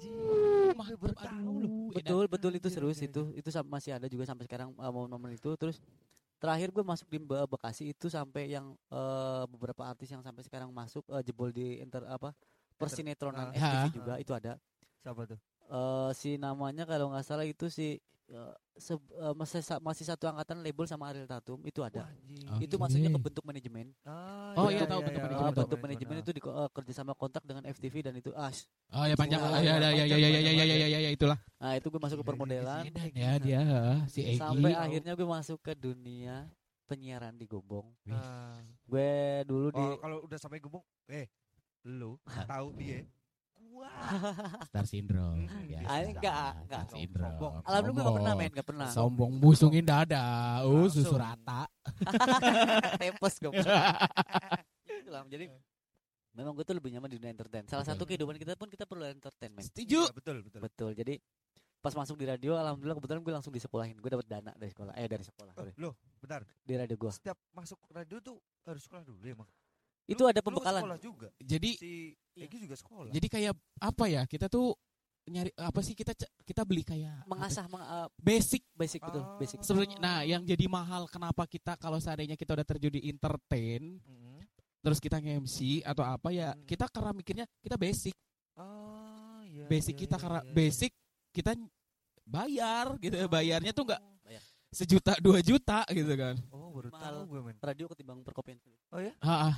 Betul itu serius itu masih ada juga sampai sekarang momen-momen itu. Terus terakhir gue masuk di Bekasi itu sampai yang beberapa artis yang sampai sekarang masuk jebol di persinetronan FTV juga itu ada. Siapa tuh? Si namanya kalau nggak salah itu masih satu angkatan label sama Ariel Tatum itu ada. Itu masuknya ke bentuk manajemen. Iya tahu bentuk manajemen. Bentuk manajemen itu kerja sama kontak dengan FTV dan itu Ash. Oh ya panjang ya itulah. Nah itu gue masuk ke permodelan. Ya dia si Egy. Sampai akhirnya gue masuk ke dunia penyiaran di Gombong. Gue dulu kalau udah sampai Gombong, lu tahu dia. Star Syndrome. Enggak. Star Syndrome. Alhamdulillah gak pernah. Sombong busungin dada. Susu rata. Tempes gue. Itulah jadi memang gue tuh lebih nyaman di dunia entertain. Salah satu kehidupan kita pun kita perlu entertainment. Setuju. Betul. Jadi pas masuk di radio alhamdulillah kebetulan gue langsung disekolahin. Gue dapat dana dari sekolah. Loh, bentar. Di radio gue. Setiap masuk radio tuh harus sekolah dulu emang. Itu ada pembekalan. Sekolah juga. Jadi si Egy juga sekolah. Jadi kayak apa ya? Kita tuh nyari apa sih kita beli kayak mengasah basic betul basic. Sebenarnya nah yang jadi mahal kenapa kita kalau seandainya kita udah terjun di entertain terus kita nge-MC atau apa ya kita karena mikirnya kita basic. Karena basic kita bayar gitu bayarnya tuh enggak sejuta 2 juta gitu kan. Baru tahu gue men. Radio ketimbang perkopian. Oh ya?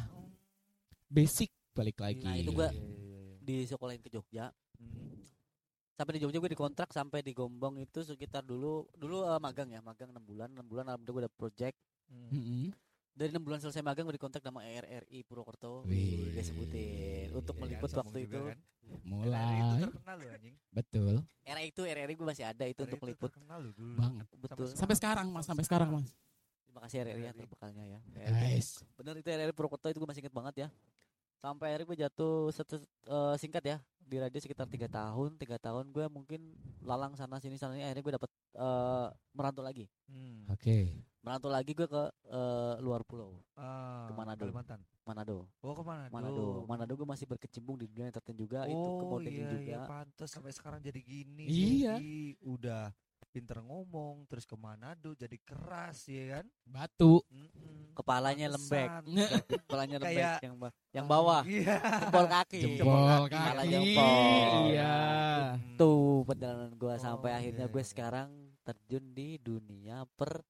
Basic balik lagi. Nah itu gue disekolahin ke Jogja. Sampai di Jogja gue dikontrak sampai di Gombong itu sekitar dulu magang 6 bulan alhamdulillah gue ada project. Dari 6 bulan selesai magang gue dikontrak sama RRI Purwokerto. Gue sebutin untuk meliput waktu itu. Kan? Mulai itu terkenal loh anjing. Betul. RRI gue masih ada itu untuk meliput. Banget. Betul. Sampai sekarang Mas. Terima kasih RRI atas bekalnya ya. Nice. Bener itu RRI Purwokerto itu gue masih inget banget ya. Sampai akhirnya gue jatuh singkat ya di radio sekitar 3 tahun gue mungkin lalang sana sini akhirnya gue dapat merantau lagi. Oke. Merantau lagi gue ke luar pulau. Ke Manado. Manado. Oh ke Manado. Manado gue masih berkecimpung di dunia entertain juga itu ke modeling juga. Iya pantas sampai sekarang jadi gini. Iya. Udah pinter ngomong terus ke Manado jadi keras ya kan. Batu. Kepalanya lembek. Kepalanya lembek yang bawah. Iya. Jempol kaki. Kepala jempol. Iya. Tuh perjalanan gue sampai akhirnya gue sekarang terjun di dunia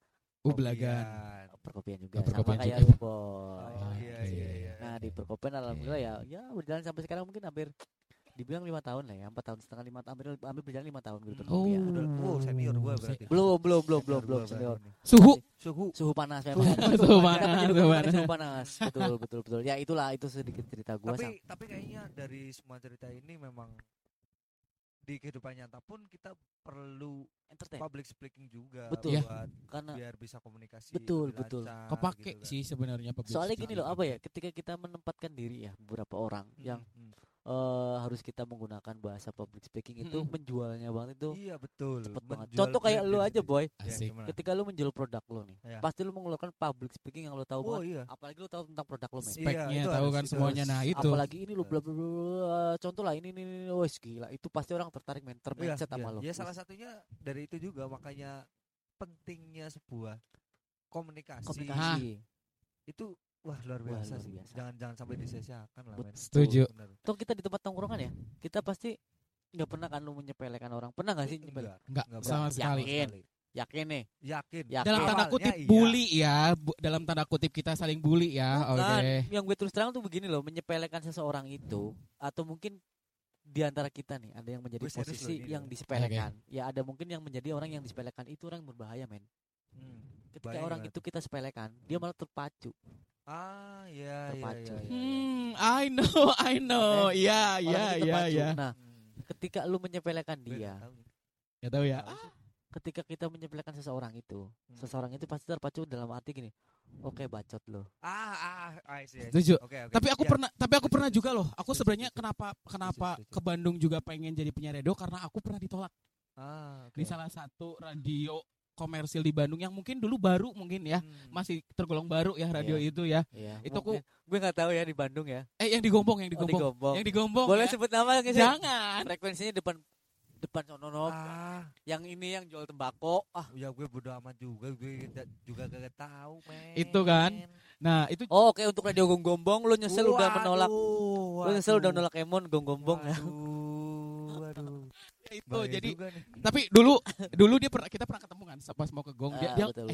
perkopian juga sama kayak Rumpol. Iya. Nah di perkopian alhamdulillah ya berjalan sampai sekarang mungkin hampir dibilang 5 tahun lah ya 4 tahun setengah 5 hampir berjalan 5 tahun gitu. Senior gue berarti. Belum senior. Suhu panas memang. Suhu panas. Betul. Ya itu sedikit cerita gue. Tapi kayaknya dari semua cerita ini memang di kehidupan nyata pun kita perlu public speaking juga. Betul. Buat karena biar bisa komunikasi. Betul. Kepake gitu sih sebenarnya public. Soalnya gini loh apa ya ketika kita menempatkan diri ya beberapa orang yang harus kita menggunakan bahasa public speaking itu menjualnya banget itu. Iya betul. Cepet banget. Contoh kayak lu aja boy. Asik. Ketika lu menjual produk lu nih, pasti lu mengeluarkan public speaking yang lu tahu banget. Apalagi lu tahu tentang produk lu men. Speknya tahu kan semuanya. Nah itu. Apalagi ini lu bla bla contoh lah ini wes gila itu pasti orang tertarik men termindset sama lu. Ya salah satunya dari itu juga makanya pentingnya sebuah komunikasi. Itu luar biasa sih. Jangan sampai disia-siakan lah men. Setuju. Toh kita di tempat tongkrongan ya, kita pasti nggak pernah kan lu menyepelekan orang. Pernah nggak sih nyepelekan? Enggak sama sekali. Yakin nih. Yakin. Dalam tanda kutip bully ya, dalam tanda kutip kita saling bully ya. Oke. Yang gue terus terang tuh begini loh, menyepelekan seseorang itu atau mungkin di antara kita nih ada yang menjadi posisi yang disepelekan. Ya ada mungkin yang menjadi orang yang disepelekan itu orang yang berbahaya men. Ketika orang itu kita sepelekan, dia malah terpacu. Iya. I know. Iya. Nah, ketika lu menyepelekan dia. Enggak tahu ya. Ketika kita menyepelekan seseorang itu pasti terpacu dalam arti gini. Oke, bacot lo. I see. Setuju. Okay. Tapi aku pernah juga loh. Aku sebenarnya Setuju. kenapa ke Bandung juga pengen jadi penyiar radio karena aku pernah ditolak Okay. di salah satu radio komersil di Bandung yang mungkin dulu baru mungkin ya, masih tergolong baru ya radio itu ya. Iya. Itu gue nggak tahu ya di Bandung ya. Yang di Gombong. Yang di Gombong. Boleh ya. sebut nama nggak sih? Jangan. Frekuensinya depan sono. Yang ini yang jual tembakau. Ya gue bodo amat juga, gue juga gak tahu, men. Itu kan. Nah, itu Oke, untuk radio Gombong lu nyesel udah menolak. Lu nyesel udah menolak Emon Gombong ya. Waduh. Itu Bahaya jadi juga nih. tapi dulu kita pernah ketemu kan pas mau ke Gong. Dia Betul.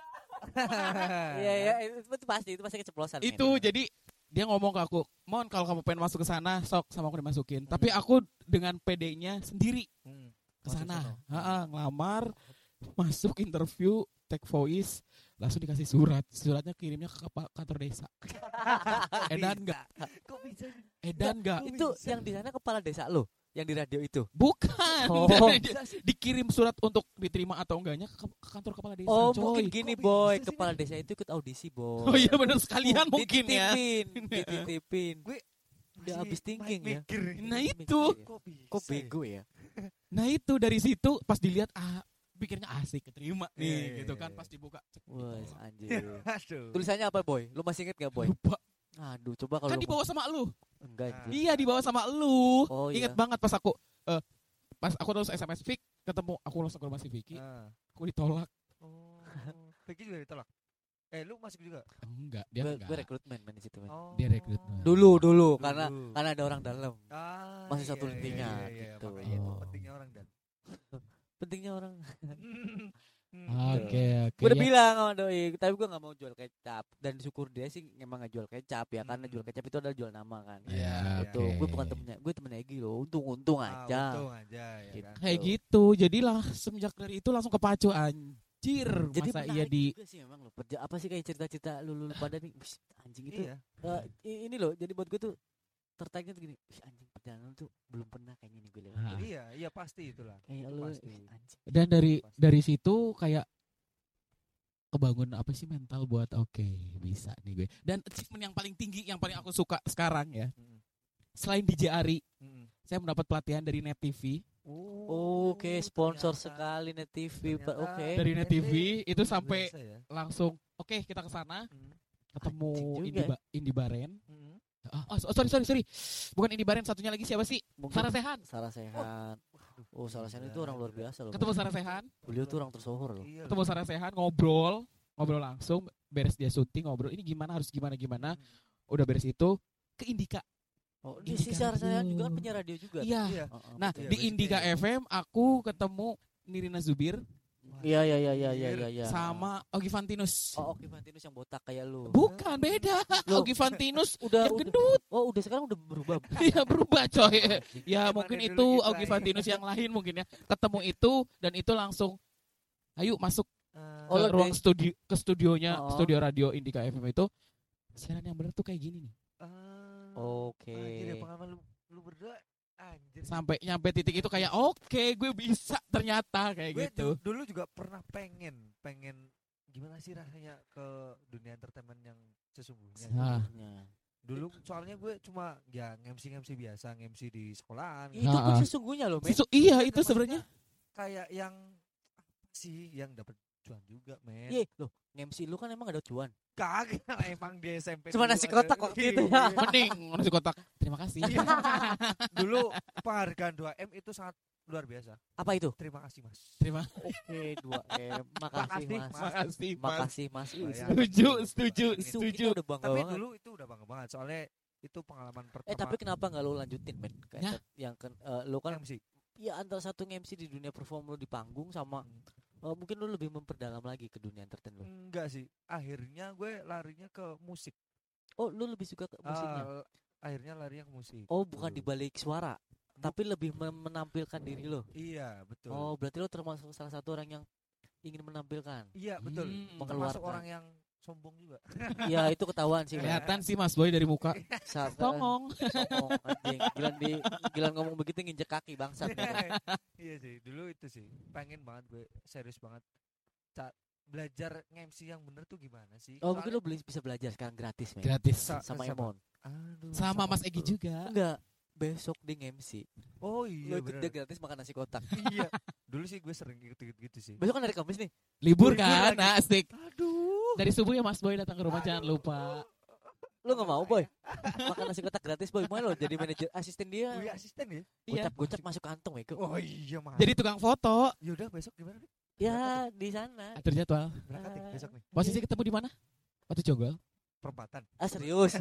Iya, itu pasti keceplosan. Itu men. Jadi dia ngomong ke aku, "Mon, kalau kamu pengen masuk ke sana, sok sama aku dimasukin." Tapi aku dengan PD-nya sendiri ke sana. Ngelamar, masuk interview, take voice, langsung dikasih surat. Suratnya kirimnya ke kantor desa. Edan enggak? Kok bisa? Edan enggak? Itu yang di sana kepala desa lo, yang di radio itu. Bukan. Oh. Dikirim surat untuk diterima atau enggaknya ke kantor kepala desa. Oh, coy. mungkin gini, boy. Kepala desa itu ikut audisi, boy. Oh iya benar sekalian mungkin ya. Dititipin. Gue udah habis thinking ya. Nah itu. Kok bego ya? Nah itu dari situ pas dilihat pikirnya asik keterima nih gitu kan, pas dibuka. Wah, anjir. Aduh. Tulisannya apa, boy? Lu masih inget gak, boy? Lupa. Aduh, coba kalau Kan dibawa sama lu. Enggak, anjir. Iya, dibawa sama lu. Oh, Ingat banget pas aku terus SMS Vic ketemu, aku langsung ke rumah si Vicky. Aku ditolak. Oh. Vicky juga ditolak. Lu masuk juga? Enggak, dia enggak. Gue rekrutmen di situ, men. Dia rekrutmen. Dulu karena ada orang dalam. Masih satu lintingan gitu. Pentingnya orang dan. Pentingnya orang. Oke. Gue udah bilang sama doi, tapi gue nggak mau jual kecap. Dan syukur dia sih emang nggak jual kecap ya, karena jual kecap itu adalah jual nama kan. Iya, betul. Gue bukan temennya, gue temennya Egi loh. Untung aja. Untung aja ya gitu. kan. Kayak gitu. Jadilah semenjak dari itu langsung kepacu anjir. Jadi masa iya di juga sih memang loh. Apa sih kayak cerita-cerita lu pada nih, anjing itu. Iya. Ini loh, jadi buat gue tuh tertariknya tuh gini, anjing perjalanan tuh belum pernah kayaknya nih gue lewat. Iya pasti itulah. Kayak lu pasti. anjing. Dan dari situ kayak kebangun apa sih mental buat oke, bisa nih gue. Dan achievement yang paling tinggi yang paling aku suka sekarang ya. Selain DJ Ari, saya mendapat pelatihan dari Net TV. Oke, sponsor sekali Net TV. Oke. Dari Net TV itu sampai langsung oke, kita ke sana. Ketemu Indi Baren. Sorry. Bukan Indi Baren, satunya lagi siapa sih? Sarah Sehan. Sarah Sehan itu orang luar biasa loh. Ketemu Sarah Sehan. Beliau tuh orang tersohor loh. Ketemu Sarah Sehan, ngobrol langsung, beres dia syuting, ngobrol ini gimana udah beres itu ke Indika. Di si Sarah Sehan juga kan penyiar radio juga. Iya. Nah, di Indika FM aku ketemu Nirina Zubir. Iya. Sama Ogi Fantinus. Ogi Fantinus yang botak kayak lu. Bukan, beda. Ogi Fantinus udah gendut. Udah sekarang udah berubah. Iya, berubah coy. Ya mungkin itu Ogi Fantinus yang lain mungkin ya. Ketemu itu dan itu langsung ayo masuk ke ruang studionya, studio radio Indika FM itu. Siaran yang benar tuh kayak gini nih. Oke. Anjir, pengalaman lu berdua anjir. Sampai nyampe titik itu kayak oke, gue bisa ternyata kayak gue gitu. Dulu juga pernah pengen gimana sih rasanya ke dunia entertainment yang sesungguhnya. Dulu soalnya gue cuma ya MC biasa, MC di sekolahan. Itu pun sesungguhnya loh, men. Iya, itu sebenarnya kayak yang apa sih yang dapat cuan juga, men. Iya, loh, MC lu kan emang ada cuan. Kagak, emang di SMP cuma nasi kotak waktu itu ya. Mending nasi kotak. Terima kasih. Dulu penghargaan 2M itu sangat luar biasa. Apa itu? Terima kasih, Mas. Oke, 2M. Makasih, Mas. Setuju. Udah bangga tapi banget. dulu itu udah bangga banget soalnya itu pengalaman pertama. Tapi kenapa enggak lu lanjutin, men? Kayak yang lu kan MC. Iya, antara satu MC di dunia perform lu di panggung sama mungkin lu lebih memperdalam lagi ke dunia entertainment. Enggak sih. Akhirnya gue larinya ke musik. Oh, lu lebih suka ke musiknya? Akhirnya larinya ke musik. Oh, bukan di balik suara, tapi lebih menampilkan diri lo. Iya, betul. Oh, berarti lo termasuk salah satu orang yang ingin menampilkan. Iya, betul. Termasuk orang yang sombong juga. Iya, itu ketahuan sih. Kelihatan sih Mas Boy dari muka. Songong anjing. Gilan ngomong begitu nginjek kaki bangsat. Iya sih, dulu itu sih. Pengen banget gue, serius banget. belajar nge-MC yang bener tuh gimana sih? Oh, mungkin lu bisa belajar sekarang gratis, men. Gratis. Sama Emon. Aduh, Sama Mas Egi juga. Enggak, besok di MC. Oh iya Lu ikut dia gratis makan nasi kotak. Iya. Dulu sih gue sering gitu sih. Besok kan hari Kamis nih. Libur kan, lagi. nah asik. Aduh. Dari subuh ya Mas Boy datang ke rumah, jangan lupa. Lu gak mau, Boy? Makan nasi kotak gratis, Boy. Mau lo jadi manajer asisten dia. Wih, asisten ya? Iya. Gocap masuk kantong, Eko. Oh iya mah. Jadi tukang foto. Yaudah besok gimana nih? Ya, di sana. Atur jadwal. Berangkat nih besok nih. Posisi ketemu di mana? Waktu Jonggol. Perempatan. Ah, serius?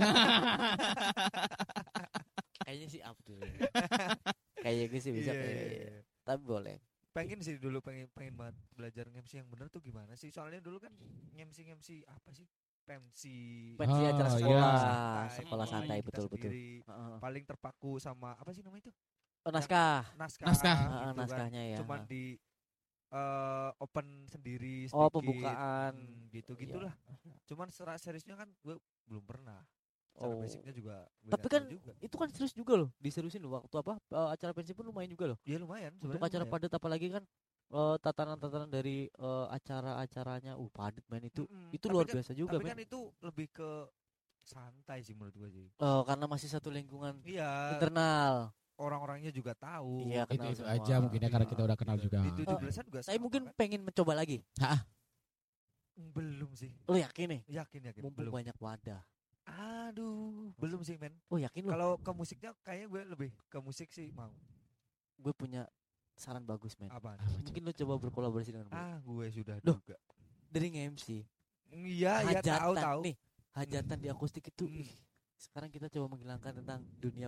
Kayaknya sih Abdul. Kayaknya sih bisa. Iya. Tapi boleh. Pengen sih dulu pengen banget belajar MC yang bener tuh gimana sih? Soalnya dulu kan MC apa sih? Pensi acara Oh, sekolah, iya. sekolah santai, kita betul. sendiri. Paling terpaku sama apa sih namanya itu? Oh, naskah. Naskah. Gitu kan. Naskahnya ya. Cuman di open sendiri Oh, sedikit. pembukaan. Gitu-gitulah. Cuman seriusnya kan gue belum pernah. Oh. Basicnya juga gue Tapi nggak kan tahu juga. itu kan serius juga loh. Diseriusin loh waktu apa? Acara pensi pun lumayan juga loh. Ya lumayan. Untuk sebenarnya acara lumayan. padat apalagi kan tatanan-tatanan dari acara-acaranya padat man itu Tapi luar kan- biasa juga Tapi men. kan itu lebih ke santai sih menurut gue sih. Karena masih satu lingkungan Iya. internal. Orang-orangnya juga tahu. Iya, kenal Itu semua. aja mungkin ya karena kita udah kenal juga. Di 17-an juga Saya sama mungkin kan? pengen mencoba lagi. Belum sih. Lo yakin nih? Yakin Mumpung belum. banyak wadah. Aduh, belum sih men. Oh, yakin lo? Kalau ke musiknya kayaknya gue lebih ke musik sih mau. Gue punya saran bagus men. Apaan? Mungkin lo coba berkolaborasi dengan gue. Gue sudah Duh. juga. Dari nge-MC. Iya, iya tahu. Nih, hajatan di akustik itu. Mm. Sekarang kita coba menghilangkan tentang dunia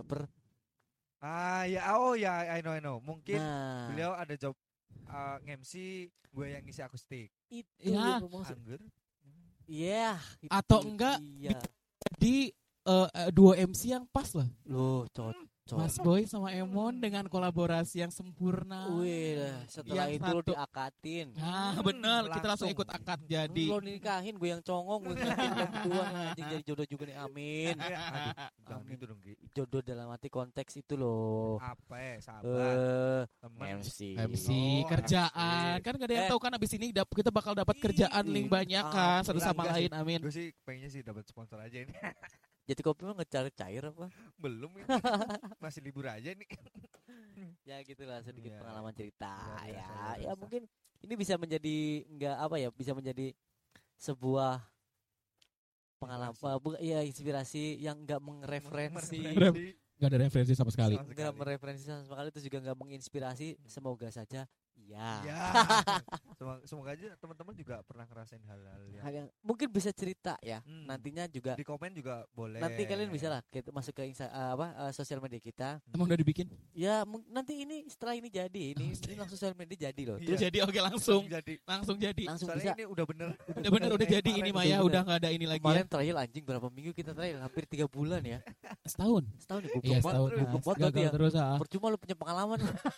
I know. Mungkin Nah, beliau ada job nge-MC, gue yang ngisi akustik. itu Ya. yang gua maksud. Anggur. Iya. Atau itu enggak, Iya. Di duo MC yang pas lah. Loh, cocok. Mas Boy sama Emon dengan kolaborasi yang sempurna. Wih, setelah Yang itu lo satu. diakatin. Nah, bener. Kita langsung langsung. ikut akad jadi. Lo nikahin, gue yang congong, gue nikahin perempuan anjing jadi jodoh juga nih, amin. Aduh, jangan Amin. gitu dong, Gi. Jodoh dalam arti konteks itu loh. Apa ya, sahabat, teman. MC. MC Oh, kerjaan MC. kan gak ada yang tahu kan abis ini kita bakal dapat kerjaan link banyak kan satu sama enggak lain amin. Gue sih pengennya sih dapat sponsor aja ini. Jadi kopi mah ngecair cair apa? Belum ini. Masih libur aja nih. Ya gitulah sedikit Iya. pengalaman cerita Luar biasa, ya. luar Ya biasa. mungkin ini bisa menjadi enggak apa ya, bisa menjadi sebuah pengalaman ya inspirasi yang enggak mengereferensi. Gak ada referensi sama sekali. Enggak mereferensi sama sekali, terus juga enggak menginspirasi. Semoga saja ya. Ya. Semoga aja teman-teman juga pernah ngerasain hal-hal Hal yang yang mungkin bisa cerita ya. Hmm. Nantinya juga di komen juga boleh. nanti kalian bisa lah kita masuk ke sosial media kita. Emang udah dibikin? Ya nanti ini setelah ini jadi ini langsung sosial media jadi loh. Iya. Terus Jadi oke langsung jadi. langsung jadi. langsung Soalnya bisa. ini udah bener. Udah bener udah jadi ini Kemarin Maya udah udah nggak ada ini lagi ya. Kemarin trial anjing berapa minggu kita trial? Hampir 3 bulan ya. Setahun. Setahun ya Iya setahun. goblok banget Gagal ya. terus ah. Percuma lu punya pengalaman.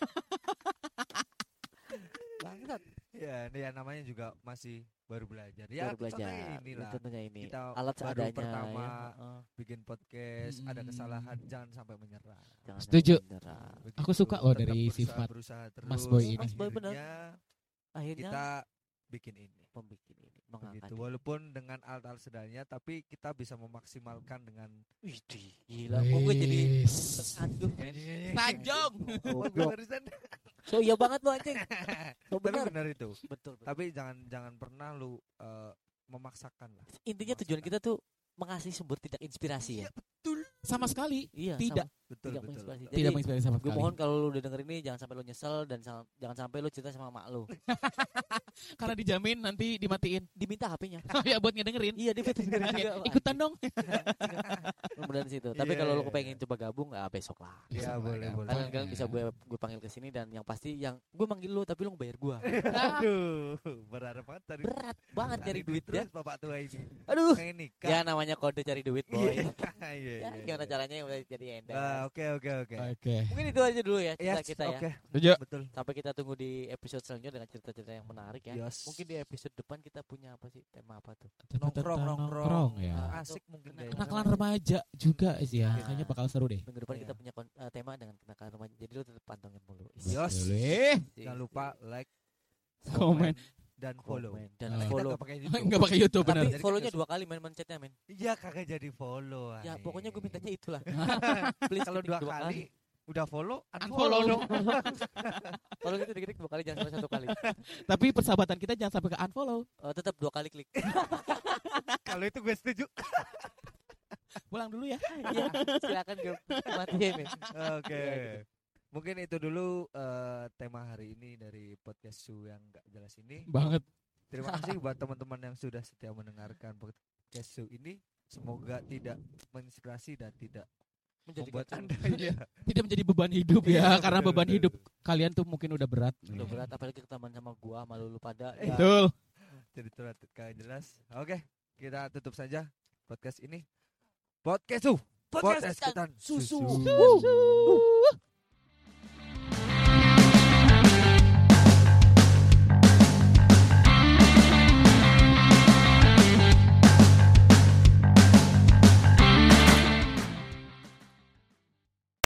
Bangsat. Ya, ini ya namanya juga masih baru belajar. Ya, Baru belajar. contohnya inilah. Tentunya ini. Kita Alat baru seadanya pertama ya. Heeh. bikin podcast, ada Mm-mm. kesalahan, jangan sampai menyerah. Jangan Setuju. sampai menyerah. Begitu. Aku suka loh Tetap dari berusaha- sifat berusaha terus. Mas Boy ini. Mas Boy benar. Akhirnya Akhirnya kita bikin ini. pembikin ini mengangkat. Begitu. Walaupun dengan alat-alat seadanya, tapi kita bisa memaksimalkan dengan Wih, gila. Kok gue jadi Wis. aduh. Sanjong. Goblok. barusan. So iya banget lu anjing. So Tapi benar. benar itu. Betul. Tapi jangan pernah lu memaksakan lah. Intinya tujuan kita tuh mengasih sumber tidak inspirasi ya. Sama sekali. Iya. Tidak. Betul, Tidak betul. menginspirasi. betul. Jadi, Tidak menginspirasi sama gue sekali. mohon kalau lu udah denger ini jangan sampai lu nyesel dan jangan sampai lu cerita sama mak lu. Karena dijamin nanti dimatiin. Diminta HP-nya. Ya buat ngedengerin. Iya, dia dengerin Oke, juga. ikutan dong. Mudah-mudahan situ. Tapi Iya, kalau lu iya, kepengen iya. coba gabung, besok lah. Ya, boleh, boleh. Kalian bisa gue panggil ke sini dan yang pasti yang gue manggil lu tapi lu ngebayar gue. Aduh, berharap banget tadi. Berat banget cari duit ya. terus Bapak tua ini. Aduh. Pengen nikah. Ya namanya kode cari duit, boy. Iya, Ya, gimana caranya yang udah jadi endar. Oke. Oke. Mungkin itu aja dulu ya cerita Yes, kita ya. oke. Setuju. Betul. Sampai kita tunggu di episode selanjutnya dengan cerita-cerita yang menarik ya. Yes. Mungkin di episode depan kita punya apa sih? Tema apa tuh? Nongkrong ya. Asik mungkin deh. Kenakalan remaja juga sih ya. Iya. Kayaknya bakal seru deh. Minggu depan Iya. kita punya tema dengan kenakalan remaja. Jadi lu tetap pantengin mulu. Yes. Boleh. Jangan lupa like, Komen. dan follow. Dan Kita follow. nggak pakai YouTube. Enggak pakai YouTube benar. Tapi follow-nya 2 kali mencetnya men. Iya kagak jadi follow. Ya pokoknya gue mintanya itulah. Kalau 2 kali udah follow, unfollow dong. Kalau gitu dikit 2 kali jangan sampai 1 kali. Tapi persahabatan kita jangan sampai ke unfollow. Tetap 2 kali klik. Kalau itu gue setuju. Pulang dulu ya. Iya, silakan gue matiin men. Oke. Mungkin itu dulu tema hari ini dari podcast Su yang gak jelas ini. Banget. Terima kasih buat teman-teman yang sudah setia mendengarkan podcast Su ini. Semoga tidak menginspirasi dan tidak membuat Anda tidak menjadi beban hidup ya, karena beban hidup kalian tuh mungkin udah berat. Udah berat apalagi ketemu sama gua, sama lu pada. Betul. Jadi terlihat jelas. Oke, kita tutup saja podcast ini. Podcast Su. Podcast Ketan Susu.